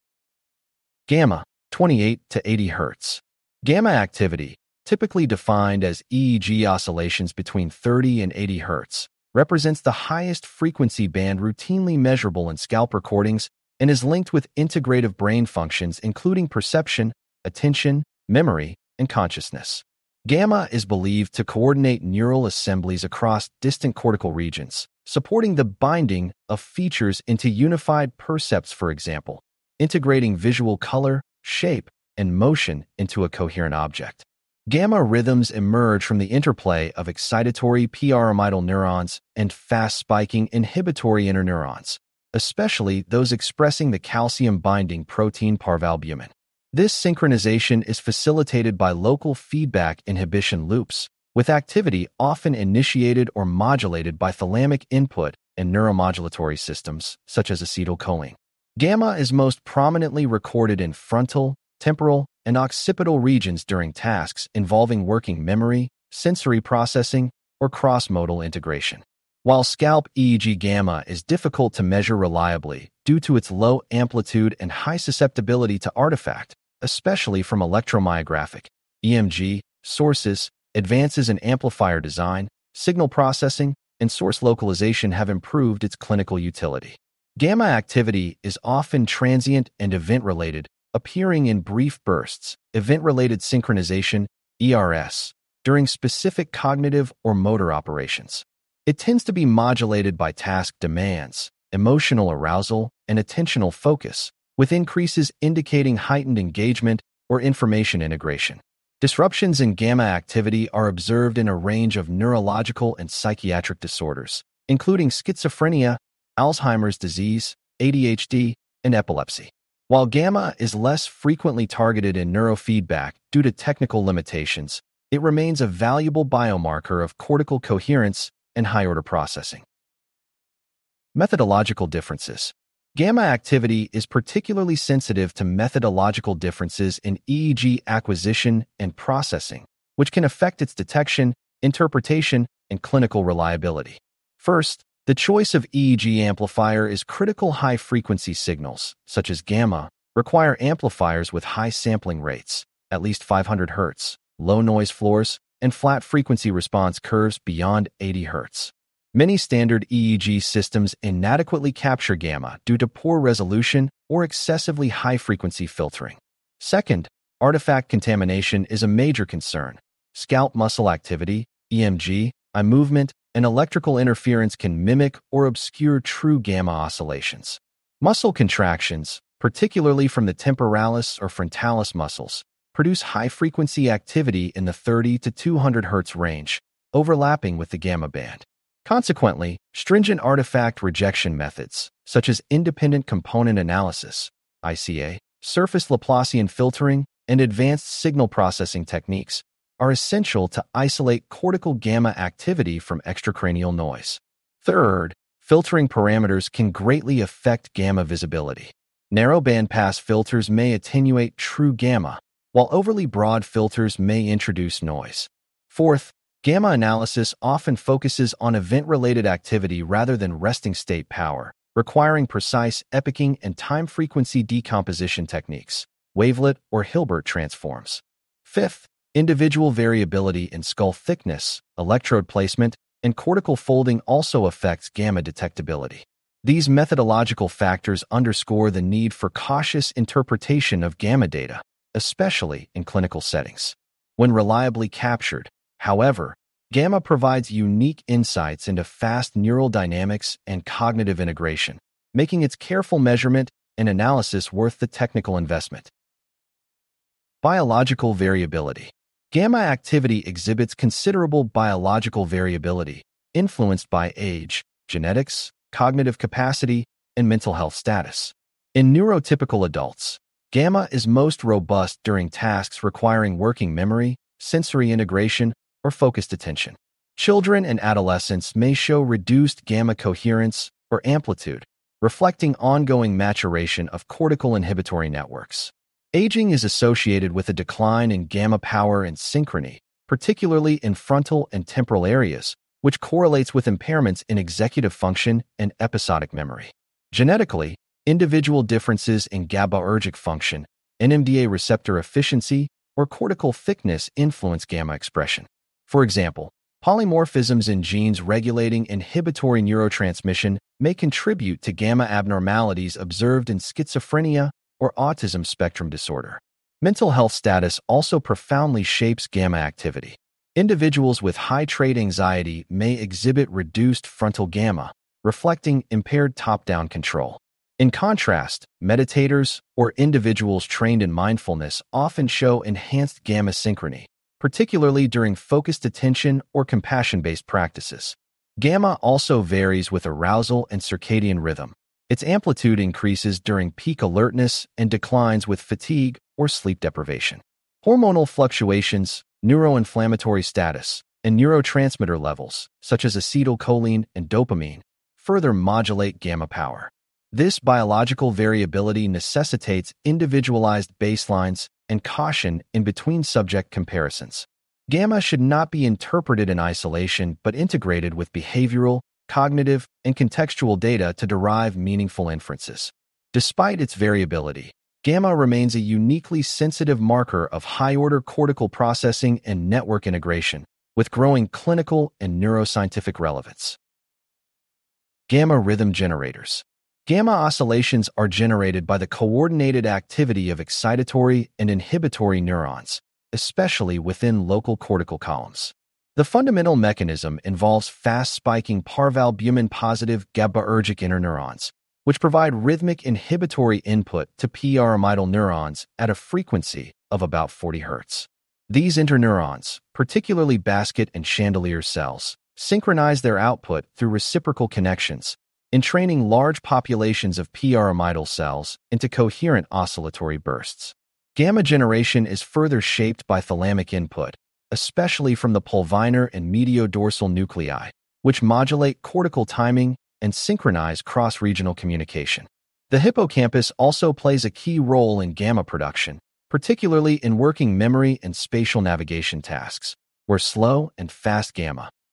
Gamma, twenty-eight to eighty hertz. Gamma activity, typically defined as E E G oscillations between thirty and eighty hertz, represents the highest frequency band routinely measurable in scalp recordings and is linked with integrative brain functions including perception, attention, memory, and consciousness. Gamma is believed to coordinate neural assemblies across distant cortical regions, supporting the binding of features into unified percepts, for example, integrating visual color, shape, and motion into a coherent object. Gamma rhythms emerge from the interplay of excitatory pyramidal neurons and fast-spiking inhibitory interneurons, especially those expressing the calcium-binding protein parvalbumin. This synchronization is facilitated by local feedback inhibition loops, with activity often initiated or modulated by thalamic input and neuromodulatory systems, such as acetylcholine. Gamma is most prominently recorded in frontal, temporal, and occipital regions during tasks involving working memory, sensory processing, or cross-modal integration. While scalp E E G gamma is difficult to measure reliably due to its low amplitude and high susceptibility to artifact, especially from electromyographic, E M G, sources, advances in amplifier design, signal processing, and source localization have improved its clinical utility. Gamma activity is often transient and event-related, appearing in brief bursts, event-related synchronization, E R S, during specific cognitive or motor operations. It tends to be modulated by task demands, emotional arousal, and attentional focus, with increases indicating heightened engagement or information integration. Disruptions in gamma activity are observed in a range of neurological and psychiatric disorders, including schizophrenia, Alzheimer's disease, A D H D, and epilepsy. While gamma is less frequently targeted in neurofeedback due to technical limitations, it remains a valuable biomarker of cortical coherence and high-order processing. Methodological differences. Gamma activity is particularly sensitive to methodological differences in E E G acquisition and processing, which can affect its detection, interpretation, and clinical reliability. First, the choice of E E G amplifier is critical. High-frequency signals, such as gamma, require amplifiers with high sampling rates, at least five hundred hertz, low noise floors, and flat frequency response curves beyond eighty hertz. Many standard E E G systems inadequately capture gamma due to poor resolution or excessively high-frequency filtering. Second, artifact contamination is a major concern. Scalp muscle activity, E M G, eye movement, and electrical interference can mimic or obscure true gamma oscillations. Muscle contractions, particularly from the temporalis or frontalis muscles, produce high-frequency activity in the thirty to two hundred hertz range, overlapping with the gamma band. Consequently, stringent artifact rejection methods, such as independent component analysis, I C A, surface Laplacian filtering, and advanced signal processing techniques, are essential to isolate cortical gamma activity from extracranial noise. Third, filtering parameters can greatly affect gamma visibility. Narrow bandpass filters may attenuate true gamma, while overly broad filters may introduce noise. Fourth, gamma analysis often focuses on event-related activity rather than resting state power, requiring precise epicing and time-frequency decomposition techniques, wavelet or Hilbert transforms. Fifth, individual variability in skull thickness, electrode placement, and cortical folding also affects gamma detectability. These methodological factors underscore the need for cautious interpretation of gamma data, especially in clinical settings. When reliably captured, however, gamma provides unique insights into fast neural dynamics and cognitive integration, making its careful measurement and analysis worth the technical investment. Biological variability. Gamma activity exhibits considerable biological variability, influenced by age, genetics, cognitive capacity, and mental health status. In neurotypical adults, gamma is most robust during tasks requiring working memory, sensory integration, or focused attention. Children and adolescents may show reduced gamma coherence or amplitude, reflecting ongoing maturation of cortical inhibitory networks. Aging is associated with a decline in gamma power and synchrony, particularly in frontal and temporal areas, which correlates with impairments in executive function and episodic memory. Genetically, individual differences in GABAergic function, N M D A receptor efficiency, or cortical thickness influence gamma expression. For example, polymorphisms in genes regulating inhibitory neurotransmission may contribute to gamma abnormalities observed in schizophrenia or autism spectrum disorder. Mental health status also profoundly shapes gamma activity. Individuals with high trait anxiety may exhibit reduced frontal gamma, reflecting impaired top-down control. In contrast, meditators or individuals trained in mindfulness often show enhanced gamma synchrony, particularly during focused attention or compassion-based practices. Gamma also varies with arousal and circadian rhythm. Its amplitude increases during peak alertness and declines with fatigue or sleep deprivation. Hormonal fluctuations, neuroinflammatory status, and neurotransmitter levels, such as acetylcholine and dopamine, further modulate gamma power. This biological variability necessitates individualized baselines and caution in between-subject comparisons. Gamma should not be interpreted in isolation but integrated with behavioral, cognitive, and contextual data to derive meaningful inferences. Despite its variability, gamma remains a uniquely sensitive marker of high-order cortical processing and network integration, with growing clinical and neuroscientific relevance. Gamma rhythm generators. Gamma oscillations are generated by the coordinated activity of excitatory and inhibitory neurons, especially within local cortical columns. The fundamental mechanism involves fast-spiking parvalbumin-positive GABAergic interneurons, which provide rhythmic inhibitory input to pyramidal neurons at a frequency of about forty hertz. These interneurons, particularly basket and chandelier cells, synchronize their output through reciprocal connections, entraining large populations of pyramidal cells into coherent oscillatory bursts. Gamma generation is further shaped by thalamic input, especially from the pulvinar and mediodorsal nuclei, which modulate cortical timing and synchronize cross-regional communication. The hippocampus also plays a key role in gamma production, particularly in working memory and spatial navigation tasks, where slow and fast gamma,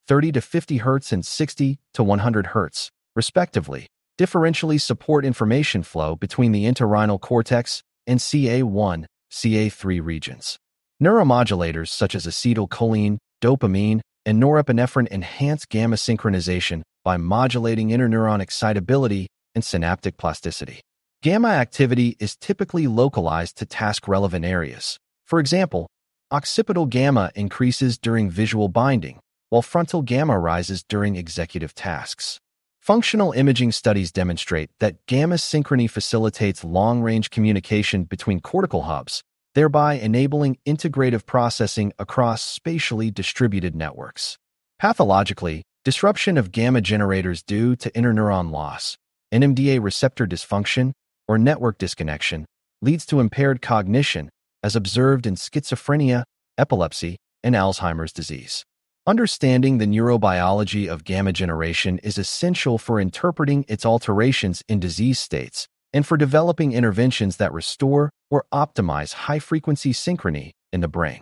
thirty to fifty Hz and sixty to one hundred Hz, respectively, differentially support information flow between the entorhinal cortex and C A one, C A three regions. Neuromodulators such as acetylcholine, dopamine, and norepinephrine enhance gamma synchronization by modulating interneuron excitability and synaptic plasticity. Gamma activity is typically localized to task-relevant areas. For example, occipital gamma increases during visual binding, while frontal gamma rises during executive tasks. Functional imaging studies demonstrate that gamma synchrony facilitates long-range communication between cortical hubs, thereby enabling integrative processing across spatially distributed networks. Pathologically, disruption of gamma generators due to interneuron loss, N M D A receptor dysfunction, or network disconnection leads to impaired cognition, as observed in schizophrenia, epilepsy, and Alzheimer's disease. Understanding the neurobiology of gamma generation is essential for interpreting its alterations in disease states and for developing interventions that restore or optimize high-frequency synchrony in the brain.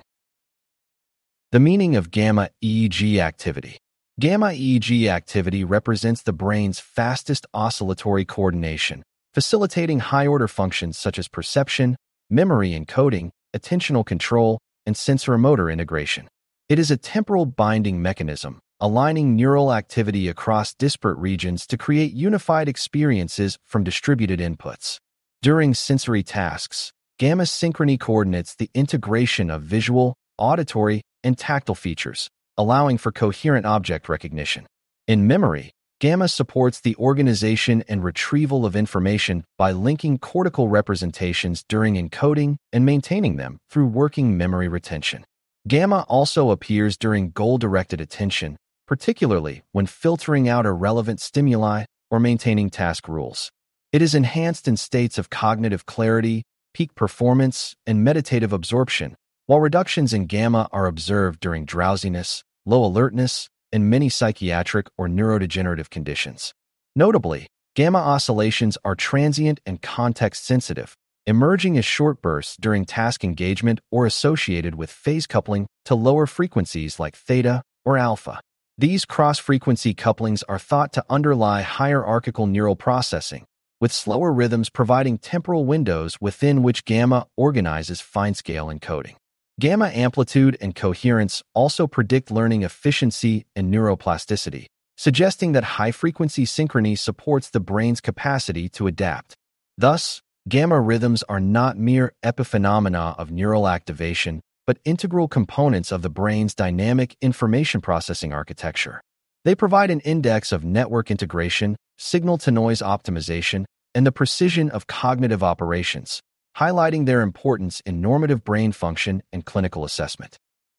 The meaning of gamma E E G activity. Gamma E E G activity represents the brain's fastest oscillatory coordination, facilitating high-order functions such as perception, memory encoding, attentional control, and sensor-motor integration. It is a temporal binding mechanism, aligning neural activity across disparate regions to create unified experiences from distributed inputs. During sensory tasks, gamma synchrony coordinates the integration of visual, auditory, and tactile features, allowing for coherent object recognition. In memory, gamma supports the organization and retrieval of information by linking cortical representations during encoding and maintaining them through working memory retention. Gamma also appears during goal-directed attention, particularly when filtering out irrelevant stimuli or maintaining task rules. It is enhanced in states of cognitive clarity, peak performance, and meditative absorption, while reductions in gamma are observed during drowsiness, low alertness, and many psychiatric or neurodegenerative conditions. Notably, gamma oscillations are transient and context-sensitive, emerging as short bursts during task engagement or associated with phase coupling to lower frequencies like theta or alpha. These cross-frequency couplings are thought to underlie hierarchical neural processing, with slower rhythms providing temporal windows within which gamma organizes fine-scale encoding. Gamma amplitude and coherence also predict learning efficiency and neuroplasticity, suggesting that high-frequency synchrony supports the brain's capacity to adapt. Thus, gamma rhythms are not mere epiphenomena of neural activation, but integral components of the brain's dynamic information processing architecture. They provide an index of network integration, signal-to-noise optimization, and the precision of cognitive operations, highlighting their importance in normative brain function and clinical assessment.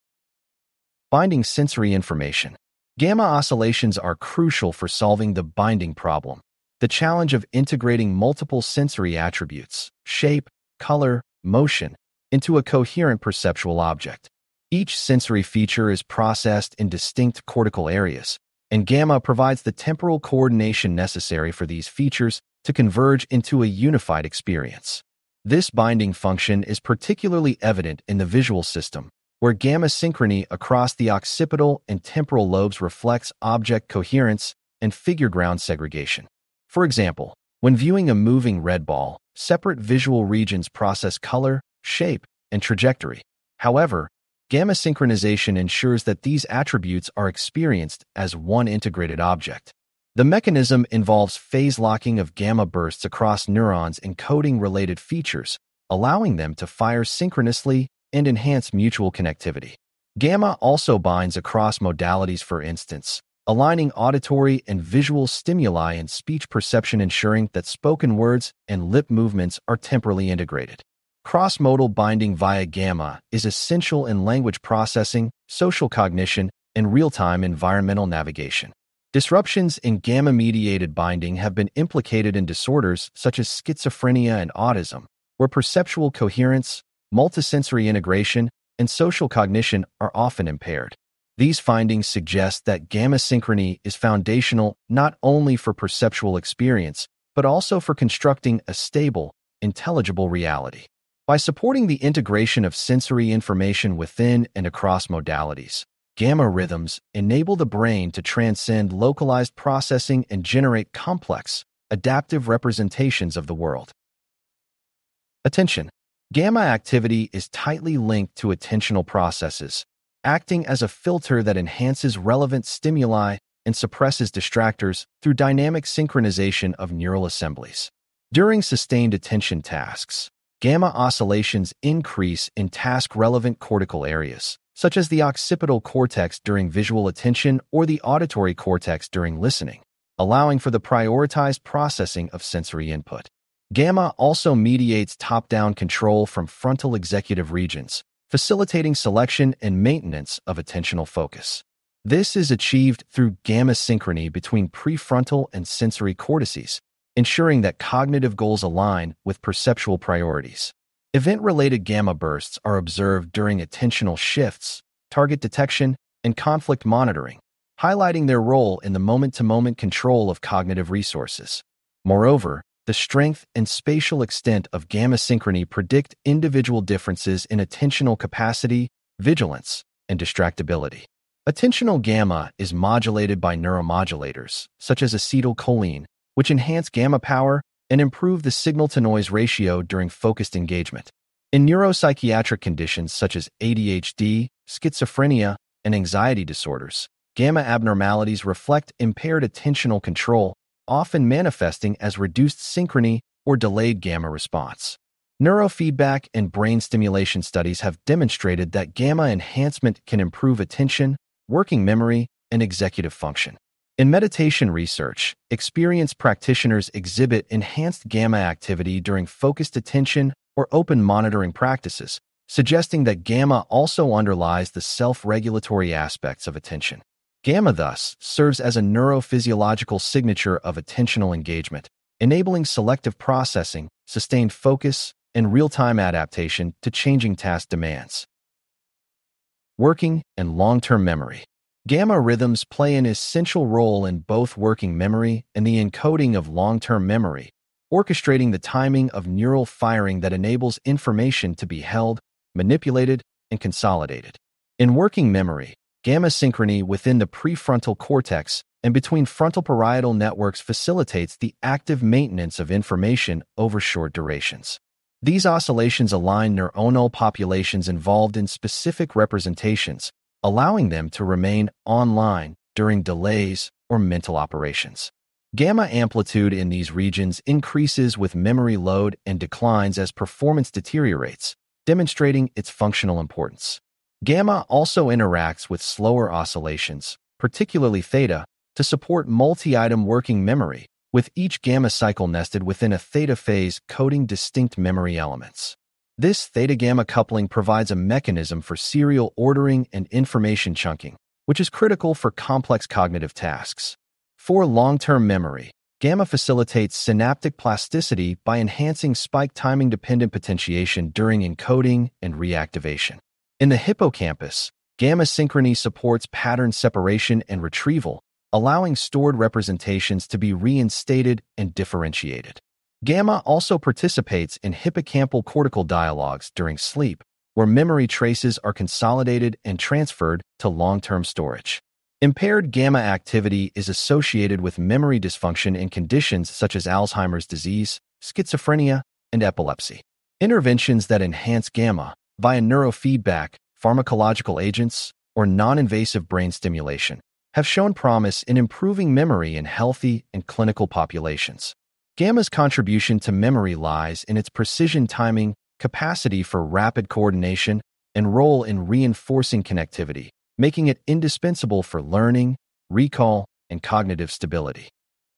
Binding sensory information. Gamma oscillations are crucial for solving the binding problem, the challenge of integrating multiple sensory attributes, shape, color, motion, into a coherent perceptual object. Each sensory feature is processed in distinct cortical areas, and gamma provides the temporal coordination necessary for these features to converge into a unified experience. This binding function is particularly evident in the visual system, where gamma synchrony across the occipital and temporal lobes reflects object coherence and figure-ground segregation. For example, when viewing a moving red ball, separate visual regions process color, shape, and trajectory. However, gamma synchronization ensures that these attributes are experienced as one integrated object. The mechanism involves phase locking of gamma bursts across neurons encoding related features, allowing them to fire synchronously and enhance mutual connectivity. Gamma also binds across modalities, for instance, aligning auditory and visual stimuli and speech perception, ensuring that spoken words and lip movements are temporally integrated. Cross-modal binding via gamma is essential in language processing, social cognition, and real-time environmental navigation. Disruptions in gamma-mediated binding have been implicated in disorders such as schizophrenia and autism, where perceptual coherence, multisensory integration, and social cognition are often impaired. These findings suggest that gamma synchrony is foundational not only for perceptual experience, but also for constructing a stable, intelligible reality. By supporting the integration of sensory information within and across modalities, gamma rhythms enable the brain to transcend localized processing and generate complex, adaptive representations of the world. Attention. Gamma activity is tightly linked to attentional processes, acting as a filter that enhances relevant stimuli and suppresses distractors through dynamic synchronization of neural assemblies. During sustained attention tasks, gamma oscillations increase in task-relevant cortical areas, such as the occipital cortex during visual attention or the auditory cortex during listening, allowing for the prioritized processing of sensory input. Gamma also mediates top-down control from frontal executive regions, facilitating selection and maintenance of attentional focus. This is achieved through gamma synchrony between prefrontal and sensory cortices, ensuring that cognitive goals align with perceptual priorities. Event-related gamma bursts are observed during attentional shifts, target detection, and conflict monitoring, highlighting their role in the moment-to-moment control of cognitive resources. Moreover, the strength and spatial extent of gamma synchrony predict individual differences in attentional capacity, vigilance, and distractibility. Attentional gamma is modulated by neuromodulators, such as acetylcholine, which enhance gamma power and improve the signal-to-noise ratio during focused engagement. In neuropsychiatric conditions such as A D H D, schizophrenia, and anxiety disorders, gamma abnormalities reflect impaired attentional control, often manifesting as reduced synchrony or delayed gamma response. Neurofeedback and brain stimulation studies have demonstrated that gamma enhancement can improve attention, working memory, and executive function. In meditation research, experienced practitioners exhibit enhanced gamma activity during focused attention or open monitoring practices, suggesting that gamma also underlies the self-regulatory aspects of attention. Gamma, thus, serves as a neurophysiological signature of attentional engagement, enabling selective processing, sustained focus, and real-time adaptation to changing task demands. Working and long-term memory. Gamma rhythms play an essential role in both working memory and the encoding of long-term memory, orchestrating the timing of neural firing that enables information to be held, manipulated, and consolidated. In working memory, gamma synchrony within the prefrontal cortex and between frontal-parietal networks facilitates the active maintenance of information over short durations. These oscillations align neuronal populations involved in specific representations, allowing them to remain online during delays or mental operations. Gamma amplitude in these regions increases with memory load and declines as performance deteriorates, demonstrating its functional importance. Gamma also interacts with slower oscillations, particularly theta, to support multi-item working memory, with each gamma cycle nested within a theta phase coding distinct memory elements. This theta-gamma coupling provides a mechanism for serial ordering and information chunking, which is critical for complex cognitive tasks. For long-term memory, gamma facilitates synaptic plasticity by enhancing spike timing-dependent potentiation during encoding and reactivation. In the hippocampus, gamma synchrony supports pattern separation and retrieval, allowing stored representations to be reinstated and differentiated. Gamma also participates in hippocampal cortical dialogues during sleep, where memory traces are consolidated and transferred to long-term storage. Impaired gamma activity is associated with memory dysfunction in conditions such as Alzheimer's disease, schizophrenia, and epilepsy. Interventions that enhance gamma, via neurofeedback, pharmacological agents, or non-invasive brain stimulation, have shown promise in improving memory in healthy and clinical populations. Gamma's contribution to memory lies in its precision timing, capacity for rapid coordination, and role in reinforcing connectivity, making it indispensable for learning, recall, and cognitive stability.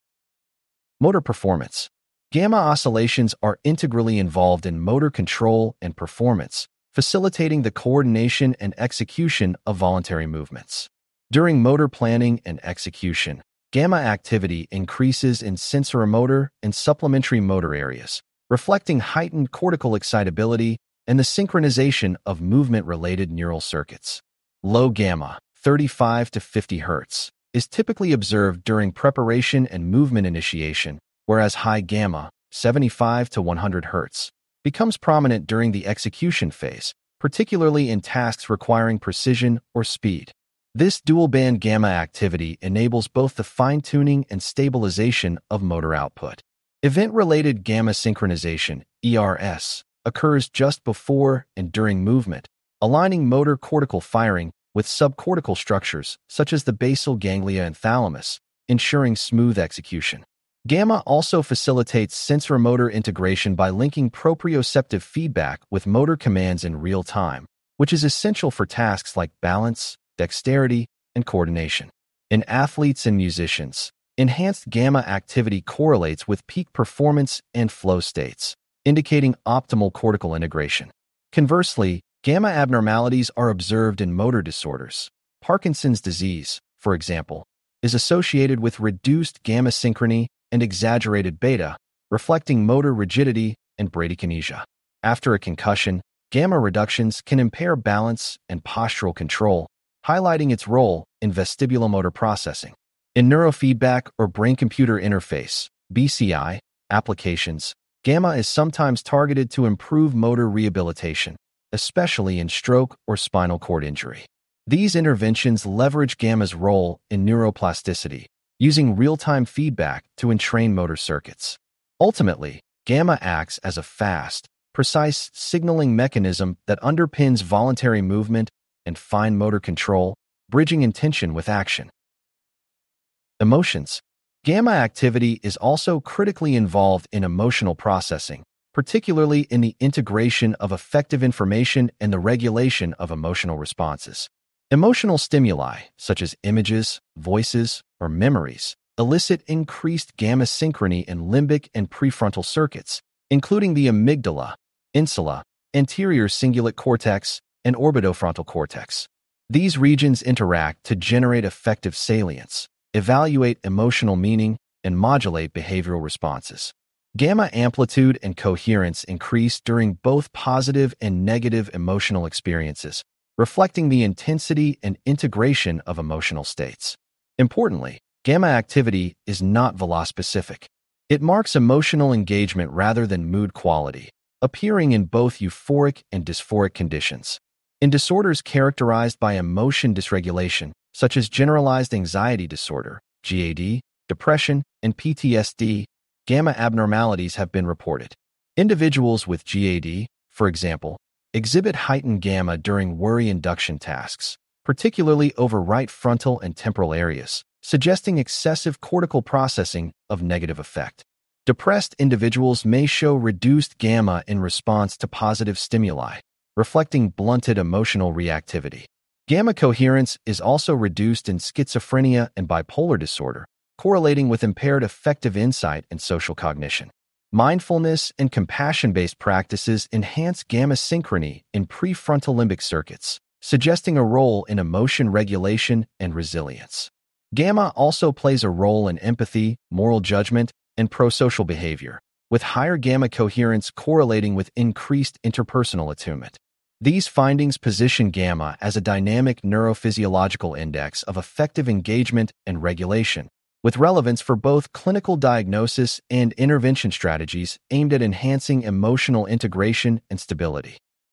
Motor performance. Gamma oscillations are integrally involved in motor control and performance, facilitating the coordination and execution of voluntary movements. During motor planning and execution, gamma activity increases in sensoromotor and supplementary motor areas, reflecting heightened cortical excitability and the synchronization of movement-related neural circuits. Low gamma, thirty-five to fifty hertz, is typically observed during preparation and movement initiation, whereas high gamma, seventy-five to one hundred hertz, becomes prominent during the execution phase, particularly in tasks requiring precision or speed. This dual-band gamma activity enables both the fine-tuning and stabilization of motor output. Event-related gamma synchronization, E R S, occurs just before and during movement, aligning motor cortical firing with subcortical structures such as the basal ganglia and thalamus, ensuring smooth execution. Gamma also facilitates sensor-motor integration by linking proprioceptive feedback with motor commands in real time, which is essential for tasks like balance, dexterity, and coordination. In athletes and musicians, enhanced gamma activity correlates with peak performance and flow states, indicating optimal cortical integration. Conversely, gamma abnormalities are observed in motor disorders. Parkinson's disease, for example, is associated with reduced gamma synchrony and exaggerated beta, reflecting motor rigidity and bradykinesia. After a concussion, gamma reductions can impair balance and postural control, highlighting its role in vestibulomotor processing. In neurofeedback or brain-computer interface, B C I, applications, gamma is sometimes targeted to improve motor rehabilitation, especially in stroke or spinal cord injury. These interventions leverage gamma's role in neuroplasticity, using real-time feedback to entrain motor circuits. Ultimately, gamma acts as a fast, precise signaling mechanism that underpins voluntary movement and fine motor control, bridging intention with action. Emotions. Gamma activity is also critically involved in emotional processing, particularly in the integration of affective information and the regulation of emotional responses. Emotional stimuli, such as images, voices, or memories, elicit increased gamma synchrony in limbic and prefrontal circuits, including the amygdala, insula, anterior cingulate cortex, and orbitofrontal cortex. These regions interact to generate affective salience, evaluate emotional meaning, and modulate behavioral responses. Gamma amplitude and coherence increase during both positive and negative emotional experiences, reflecting the intensity and integration of emotional states. Importantly, gamma activity is not velospecific. It marks emotional engagement rather than mood quality, appearing in both euphoric and dysphoric conditions. In disorders characterized by emotion dysregulation, such as generalized anxiety disorder, G A D, depression, and P T S D, gamma abnormalities have been reported. Individuals with G A D, for example, exhibit heightened gamma during worry induction tasks, particularly over right frontal and temporal areas, suggesting excessive cortical processing of negative effect. Depressed individuals may show reduced gamma in response to positive stimuli, reflecting blunted emotional reactivity. Gamma coherence is also reduced in schizophrenia and bipolar disorder, correlating with impaired affective insight and social cognition. Mindfulness and compassion-based practices enhance gamma synchrony in prefrontal limbic circuits, suggesting a role in emotion regulation and resilience. Gamma also plays a role in empathy, moral judgment, and prosocial behavior, with higher gamma coherence correlating with increased interpersonal attunement. These findings position gamma as a dynamic neurophysiological index of affective engagement and regulation, with relevance for both clinical diagnosis and intervention strategies aimed at enhancing emotional integration and stability.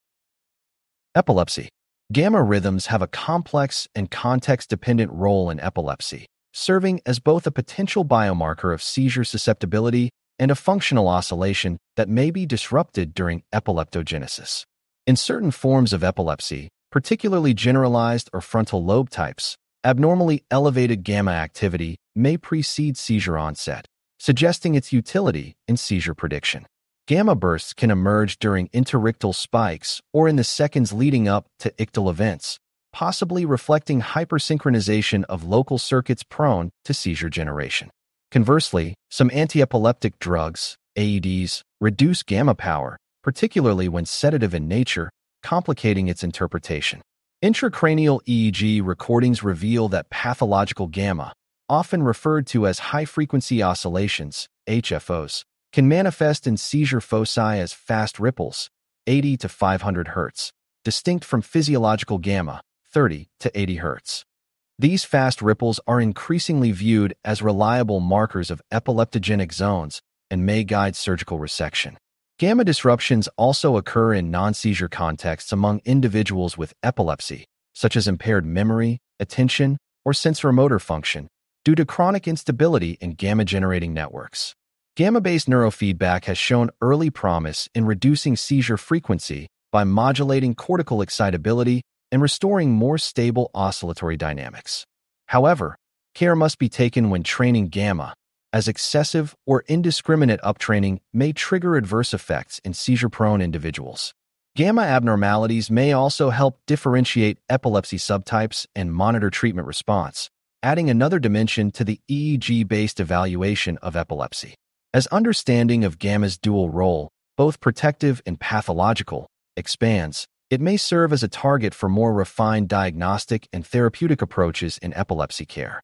Epilepsy. Gamma rhythms have a complex and context-dependent role in epilepsy, serving as both a potential biomarker of seizure susceptibility and a functional oscillation that may be disrupted during epileptogenesis. In certain forms of epilepsy, particularly generalized or frontal lobe types, abnormally elevated gamma activity may precede seizure onset, suggesting its utility in seizure prediction. Gamma bursts can emerge during interictal spikes or in the seconds leading up to ictal events, possibly reflecting hypersynchronization of local circuits prone to seizure generation. Conversely, some antiepileptic drugs, A E Ds, reduce gamma power, particularly when sedative in nature, complicating its interpretation. Intracranial E E G recordings reveal that pathological gamma, often referred to as high-frequency oscillations, H F Os, can manifest in seizure foci as fast ripples, eighty to five hundred hertz, distinct from physiological gamma, thirty to eighty hertz. These fast ripples are increasingly viewed as reliable markers of epileptogenic zones and may guide surgical resection. Gamma disruptions also occur in non-seizure contexts among individuals with epilepsy, such as impaired memory, attention, or sensorimotor function due to chronic instability in gamma-generating networks. Gamma-based neurofeedback has shown early promise in reducing seizure frequency by modulating cortical excitability and restoring more stable oscillatory dynamics. However, care must be taken when training gamma, as excessive or indiscriminate uptraining may trigger adverse effects in seizure-prone individuals. Gamma abnormalities may also help differentiate epilepsy subtypes and monitor treatment response, adding another dimension to the E E G-based evaluation of epilepsy. As understanding of gamma's dual role, both protective and pathological, expands, it may serve as a target for more refined diagnostic and therapeutic approaches in epilepsy care.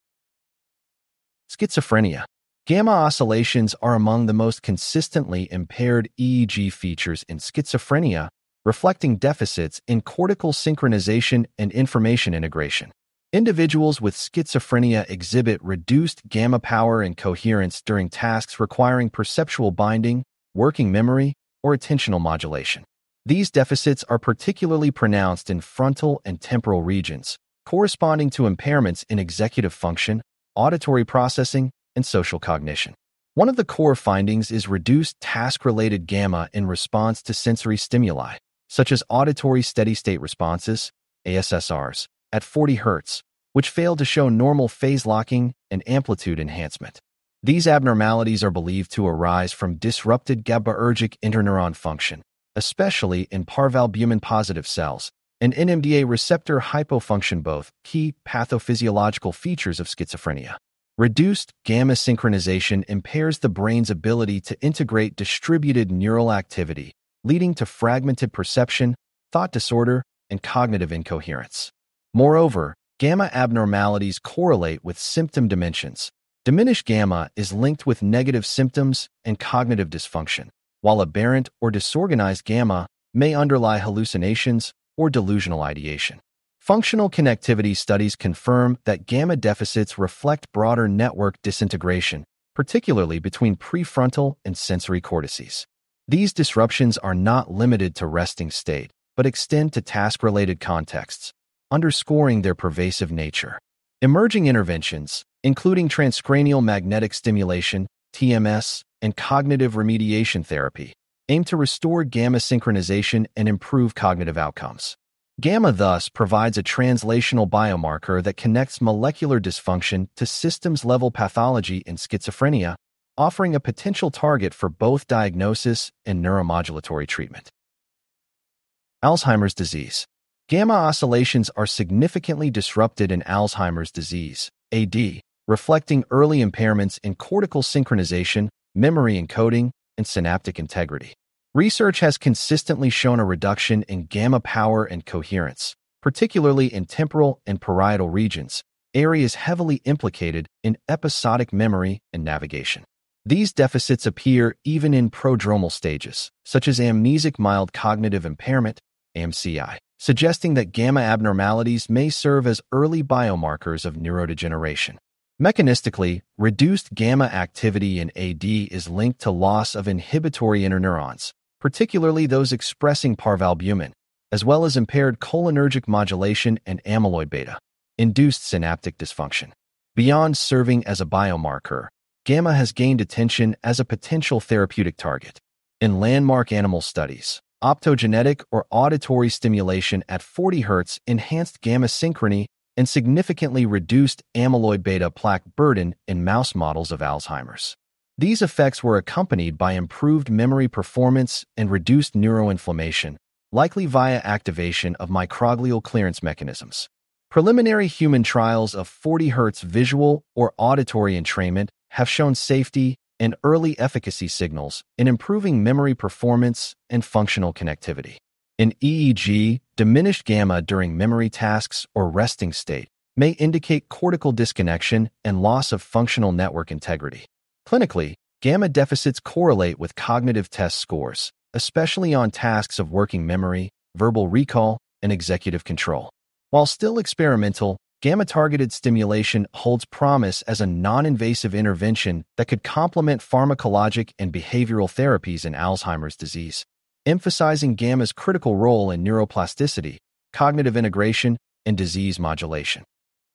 Schizophrenia. Gamma oscillations are among the most consistently impaired E E G features in schizophrenia, reflecting deficits in cortical synchronization and information integration. Individuals with schizophrenia exhibit reduced gamma power and coherence during tasks requiring perceptual binding, working memory, or attentional modulation. These deficits are particularly pronounced in frontal and temporal regions, corresponding to impairments in executive function, auditory processing, and social cognition. One of the core findings is reduced task-related gamma in response to sensory stimuli, such as auditory steady-state responses, A S S Rs, at forty hertz, which fail to show normal phase locking and amplitude enhancement. These abnormalities are believed to arise from disrupted GABAergic interneuron function, especially in parvalbumin-positive cells, and N M D A receptor hypofunction, both key pathophysiological features of schizophrenia. Reduced gamma synchronization impairs the brain's ability to integrate distributed neural activity, leading to fragmented perception, thought disorder, and cognitive incoherence. Moreover, gamma abnormalities correlate with symptom dimensions. Diminished gamma is linked with negative symptoms and cognitive dysfunction, while aberrant or disorganized gamma may underlie hallucinations or delusional ideation. Functional connectivity studies confirm that gamma deficits reflect broader network disintegration, particularly between prefrontal and sensory cortices. These disruptions are not limited to resting state, but extend to task-related contexts, underscoring their pervasive nature. Emerging interventions, including transcranial magnetic stimulation, T M S, and cognitive remediation therapy, aim to restore gamma synchronization and improve cognitive outcomes. Gamma thus provides a translational biomarker that connects molecular dysfunction to systems-level pathology in schizophrenia, offering a potential target for both diagnosis and neuromodulatory treatment. Alzheimer's disease. Gamma oscillations are significantly disrupted in Alzheimer's disease, A D, reflecting early impairments in cortical synchronization, memory encoding, and synaptic integrity. Research has consistently shown a reduction in gamma power and coherence, particularly in temporal and parietal regions, areas heavily implicated in episodic memory and navigation. These deficits appear even in prodromal stages, such as amnesic mild cognitive impairment, A M C I, suggesting that gamma abnormalities may serve as early biomarkers of neurodegeneration. Mechanistically, reduced gamma activity in A D is linked to loss of inhibitory interneurons, particularly those expressing parvalbumin, as well as impaired cholinergic modulation and amyloid beta, induced synaptic dysfunction. Beyond serving as a biomarker, gamma has gained attention as a potential therapeutic target. In landmark animal studies, optogenetic or auditory stimulation at forty hertz enhanced gamma synchrony and significantly reduced amyloid beta plaque burden in mouse models of Alzheimer's. These effects were accompanied by improved memory performance and reduced neuroinflammation, likely via activation of microglial clearance mechanisms. Preliminary human trials of forty hertz visual or auditory entrainment have shown safety and early efficacy signals in improving memory performance and functional connectivity. In E E G, diminished gamma during memory tasks or resting state may indicate cortical disconnection and loss of functional network integrity. Clinically, gamma deficits correlate with cognitive test scores, especially on tasks of working memory, verbal recall, and executive control. While still experimental, gamma-targeted stimulation holds promise as a non-invasive intervention that could complement pharmacologic and behavioral therapies in Alzheimer's disease, emphasizing gamma's critical role in neuroplasticity, cognitive integration, and disease modulation.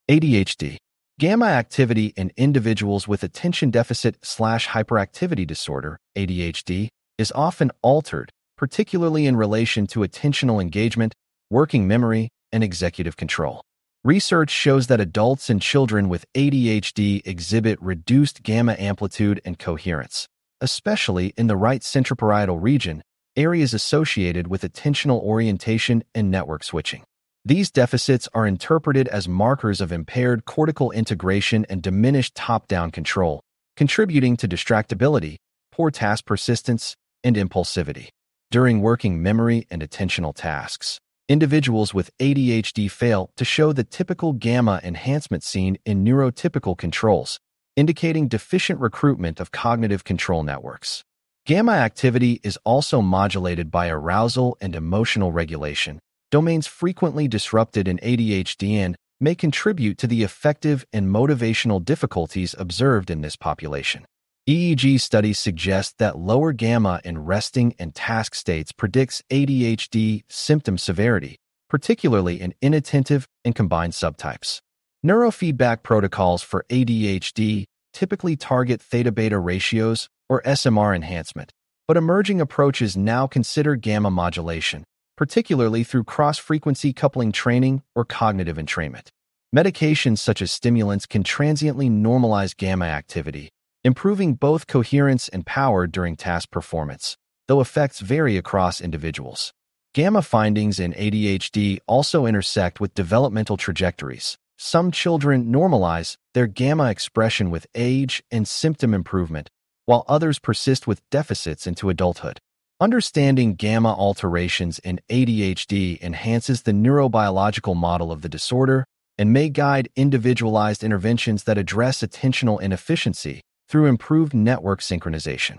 A D H D. Gamma activity in individuals with attention deficit slash hyperactivity disorder, A D H D, is often altered, particularly in relation to attentional engagement, working memory, and executive control. Research shows that adults and children with A D H D exhibit reduced gamma amplitude and coherence, especially in the right centroparietal region, areas associated with attentional orientation and network switching. These deficits are interpreted as markers of impaired cortical integration and diminished top-down control, contributing to distractibility, poor task persistence, and impulsivity. During working memory and attentional tasks, individuals with A D H D fail to show the typical gamma enhancement seen in neurotypical controls, indicating deficient recruitment of cognitive control networks. Gamma activity is also modulated by arousal and emotional regulation, domains frequently disrupted in A D H D and may contribute to the affective and motivational difficulties observed in this population. E E G studies suggest that lower gamma in resting and task states predicts A D H D symptom severity, particularly in inattentive and combined subtypes. Neurofeedback protocols for A D H D typically target theta-beta ratios or S M R enhancement, but emerging approaches now consider gamma modulation, particularly through cross-frequency coupling training or cognitive entrainment. Medications such as stimulants can transiently normalize gamma activity, improving both coherence and power during task performance, though effects vary across individuals. Gamma findings in A D H D also intersect with developmental trajectories. Some children normalize their gamma expression with age and symptom improvement, while others persist with deficits into adulthood. Understanding gamma alterations in A D H D enhances the neurobiological model of the disorder and may guide individualized interventions that address attentional inefficiency through improved network synchronization.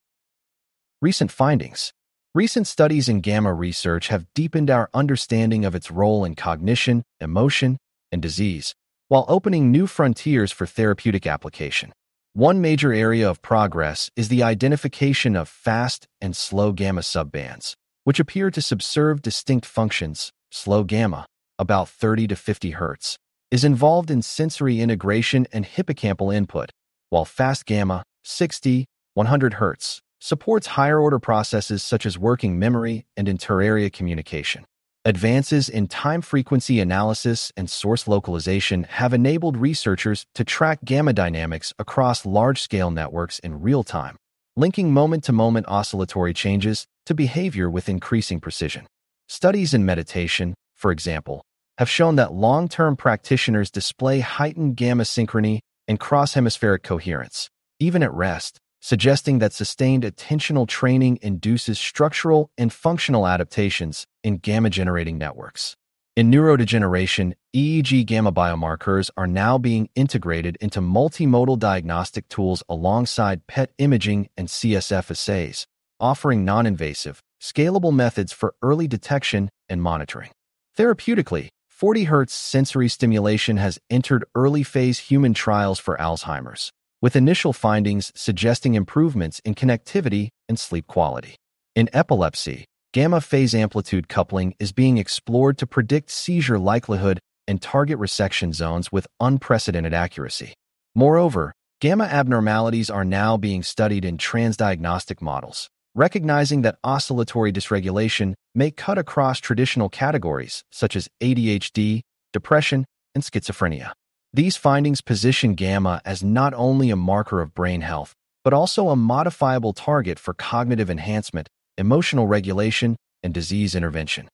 Recent findings. Recent studies in gamma research have deepened our understanding of its role in cognition, emotion, and disease, while opening new frontiers for therapeutic application. One major area of progress is the identification of fast and slow gamma subbands, which appear to subserve distinct functions. Slow gamma, about thirty to fifty hertz, is involved in sensory integration and hippocampal input, while fast gamma, sixty to one hundred hertz, supports higher-order processes such as working memory and inter-area communication. Advances in time-frequency analysis and source localization have enabled researchers to track gamma dynamics across large-scale networks in real time, linking moment-to-moment oscillatory changes to behavior with increasing precision. Studies in meditation, for example, have shown that long-term practitioners display heightened gamma synchrony and cross-hemispheric coherence, even at rest, suggesting that sustained attentional training induces structural and functional adaptations in gamma-generating networks. In neurodegeneration, E E G gamma biomarkers are now being integrated into multimodal diagnostic tools alongside P E T imaging and C S F assays, offering non-invasive, scalable methods for early detection and monitoring. Therapeutically, forty hertz sensory stimulation has entered early-phase human trials for Alzheimer's, with initial findings suggesting improvements in connectivity and sleep quality. In epilepsy, gamma phase amplitude coupling is being explored to predict seizure likelihood and target resection zones with unprecedented accuracy. Moreover, gamma abnormalities are now being studied in transdiagnostic models, recognizing that oscillatory dysregulation may cut across traditional categories such as A D H D, depression, and schizophrenia. These findings position gamma as not only a marker of brain health, but also a modifiable target for cognitive enhancement, emotional regulation, and disease intervention.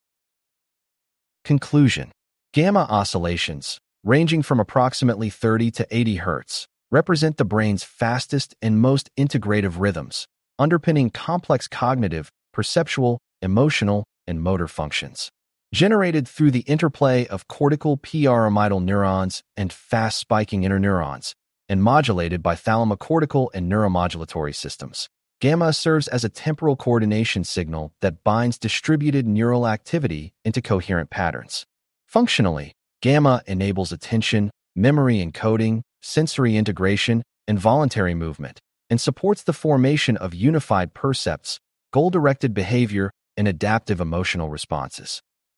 Conclusion. Gamma oscillations, ranging from approximately thirty to eighty hertz, represent the brain's fastest and most integrative rhythms, underpinning complex cognitive, perceptual, emotional, and motor functions. Generated through the interplay of cortical pyramidal neurons and fast-spiking interneurons, and modulated by thalamocortical and neuromodulatory systems, gamma serves as a temporal coordination signal that binds distributed neural activity into coherent patterns. Functionally, gamma enables attention, memory encoding, sensory integration, and voluntary movement, and supports the formation of unified percepts, goal-directed behavior, and adaptive emotional responses.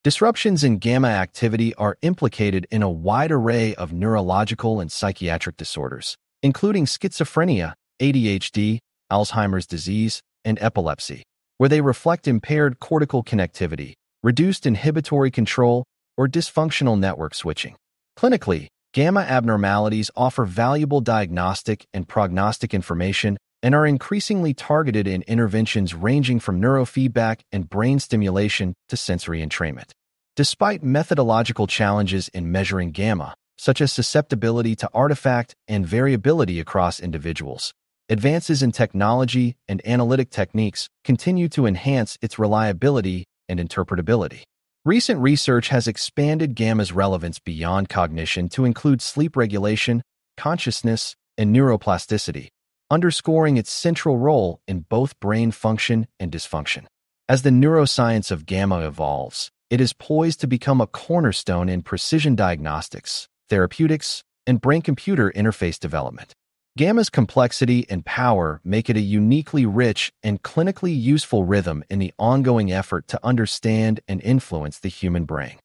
Disruptions in gamma activity are implicated in a wide array of neurological and psychiatric disorders, including schizophrenia, A D H D, Alzheimer's disease, and epilepsy, where they reflect impaired cortical connectivity, reduced inhibitory control, or dysfunctional network switching. Clinically, gamma abnormalities offer valuable diagnostic and prognostic information and are increasingly targeted in interventions ranging from neurofeedback and brain stimulation to sensory entrainment. Despite methodological challenges in measuring gamma, such as susceptibility to artifact and variability across individuals, advances in technology and analytic techniques continue to enhance its reliability and interpretability. Recent research has expanded gamma's relevance beyond cognition to include sleep regulation, consciousness, and neuroplasticity, underscoring its central role in both brain function and dysfunction. As the neuroscience of gamma evolves, it is poised to become a cornerstone in precision diagnostics, therapeutics, and brain-computer interface development. Gamma's complexity and power make it a uniquely rich and clinically useful rhythm in the ongoing effort to understand and influence the human brain.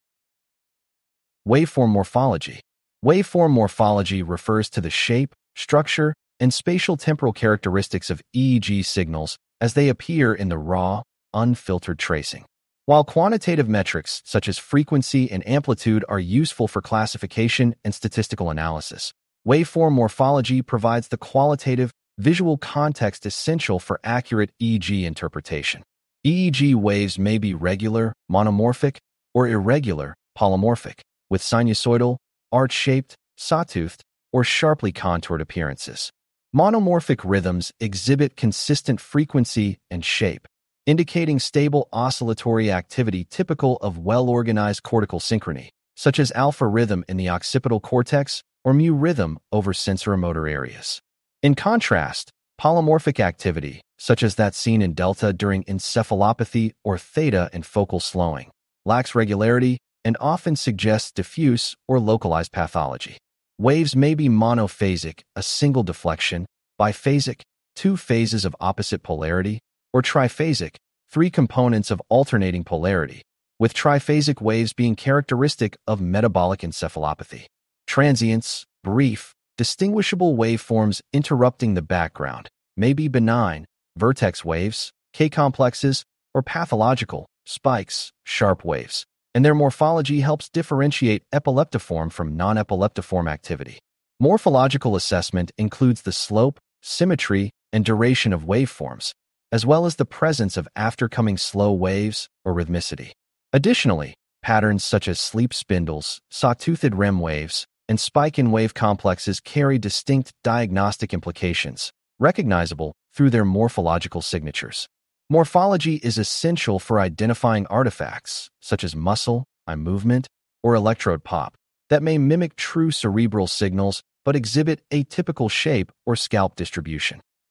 Waveform morphology. Waveform morphology refers to the shape, structure, and spatial temporal characteristics of E E G signals as they appear in the raw, unfiltered tracing. While quantitative metrics such as frequency and amplitude are useful for classification and statistical analysis, waveform morphology provides the qualitative, visual context essential for accurate E E G interpretation. E E G waves may be regular, monomorphic, or irregular, polymorphic, with sinusoidal, arch-shaped, sawtoothed, or sharply contoured appearances. Monomorphic rhythms exhibit consistent frequency and shape, indicating stable oscillatory activity typical of well-organized cortical synchrony, such as alpha rhythm in the occipital cortex or mu rhythm over sensoromotor areas. In contrast, polymorphic activity, such as that seen in delta during encephalopathy or theta in focal slowing, lacks regularity and often suggests diffuse or localized pathology. Waves may be monophasic, a single deflection, biphasic, two phases of opposite polarity, or triphasic, three components of alternating polarity, with triphasic waves being characteristic of metabolic encephalopathy. Transients, brief, distinguishable waveforms interrupting the background, may be benign, vertex waves, K-complexes, or pathological, spikes, sharp waves, and their morphology helps differentiate epileptiform from non-epileptiform activity. Morphological assessment includes the slope, symmetry, and duration of waveforms, as well as the presence of aftercoming slow waves or rhythmicity. Additionally, patterns such as sleep spindles, sawtoothed R E M waves, and spike-in wave complexes carry distinct diagnostic implications, recognizable through their morphological signatures. Morphology is essential for identifying artifacts, such as muscle, eye movement, or electrode pop, that may mimic true cerebral signals but exhibit atypical shape or scalp distribution.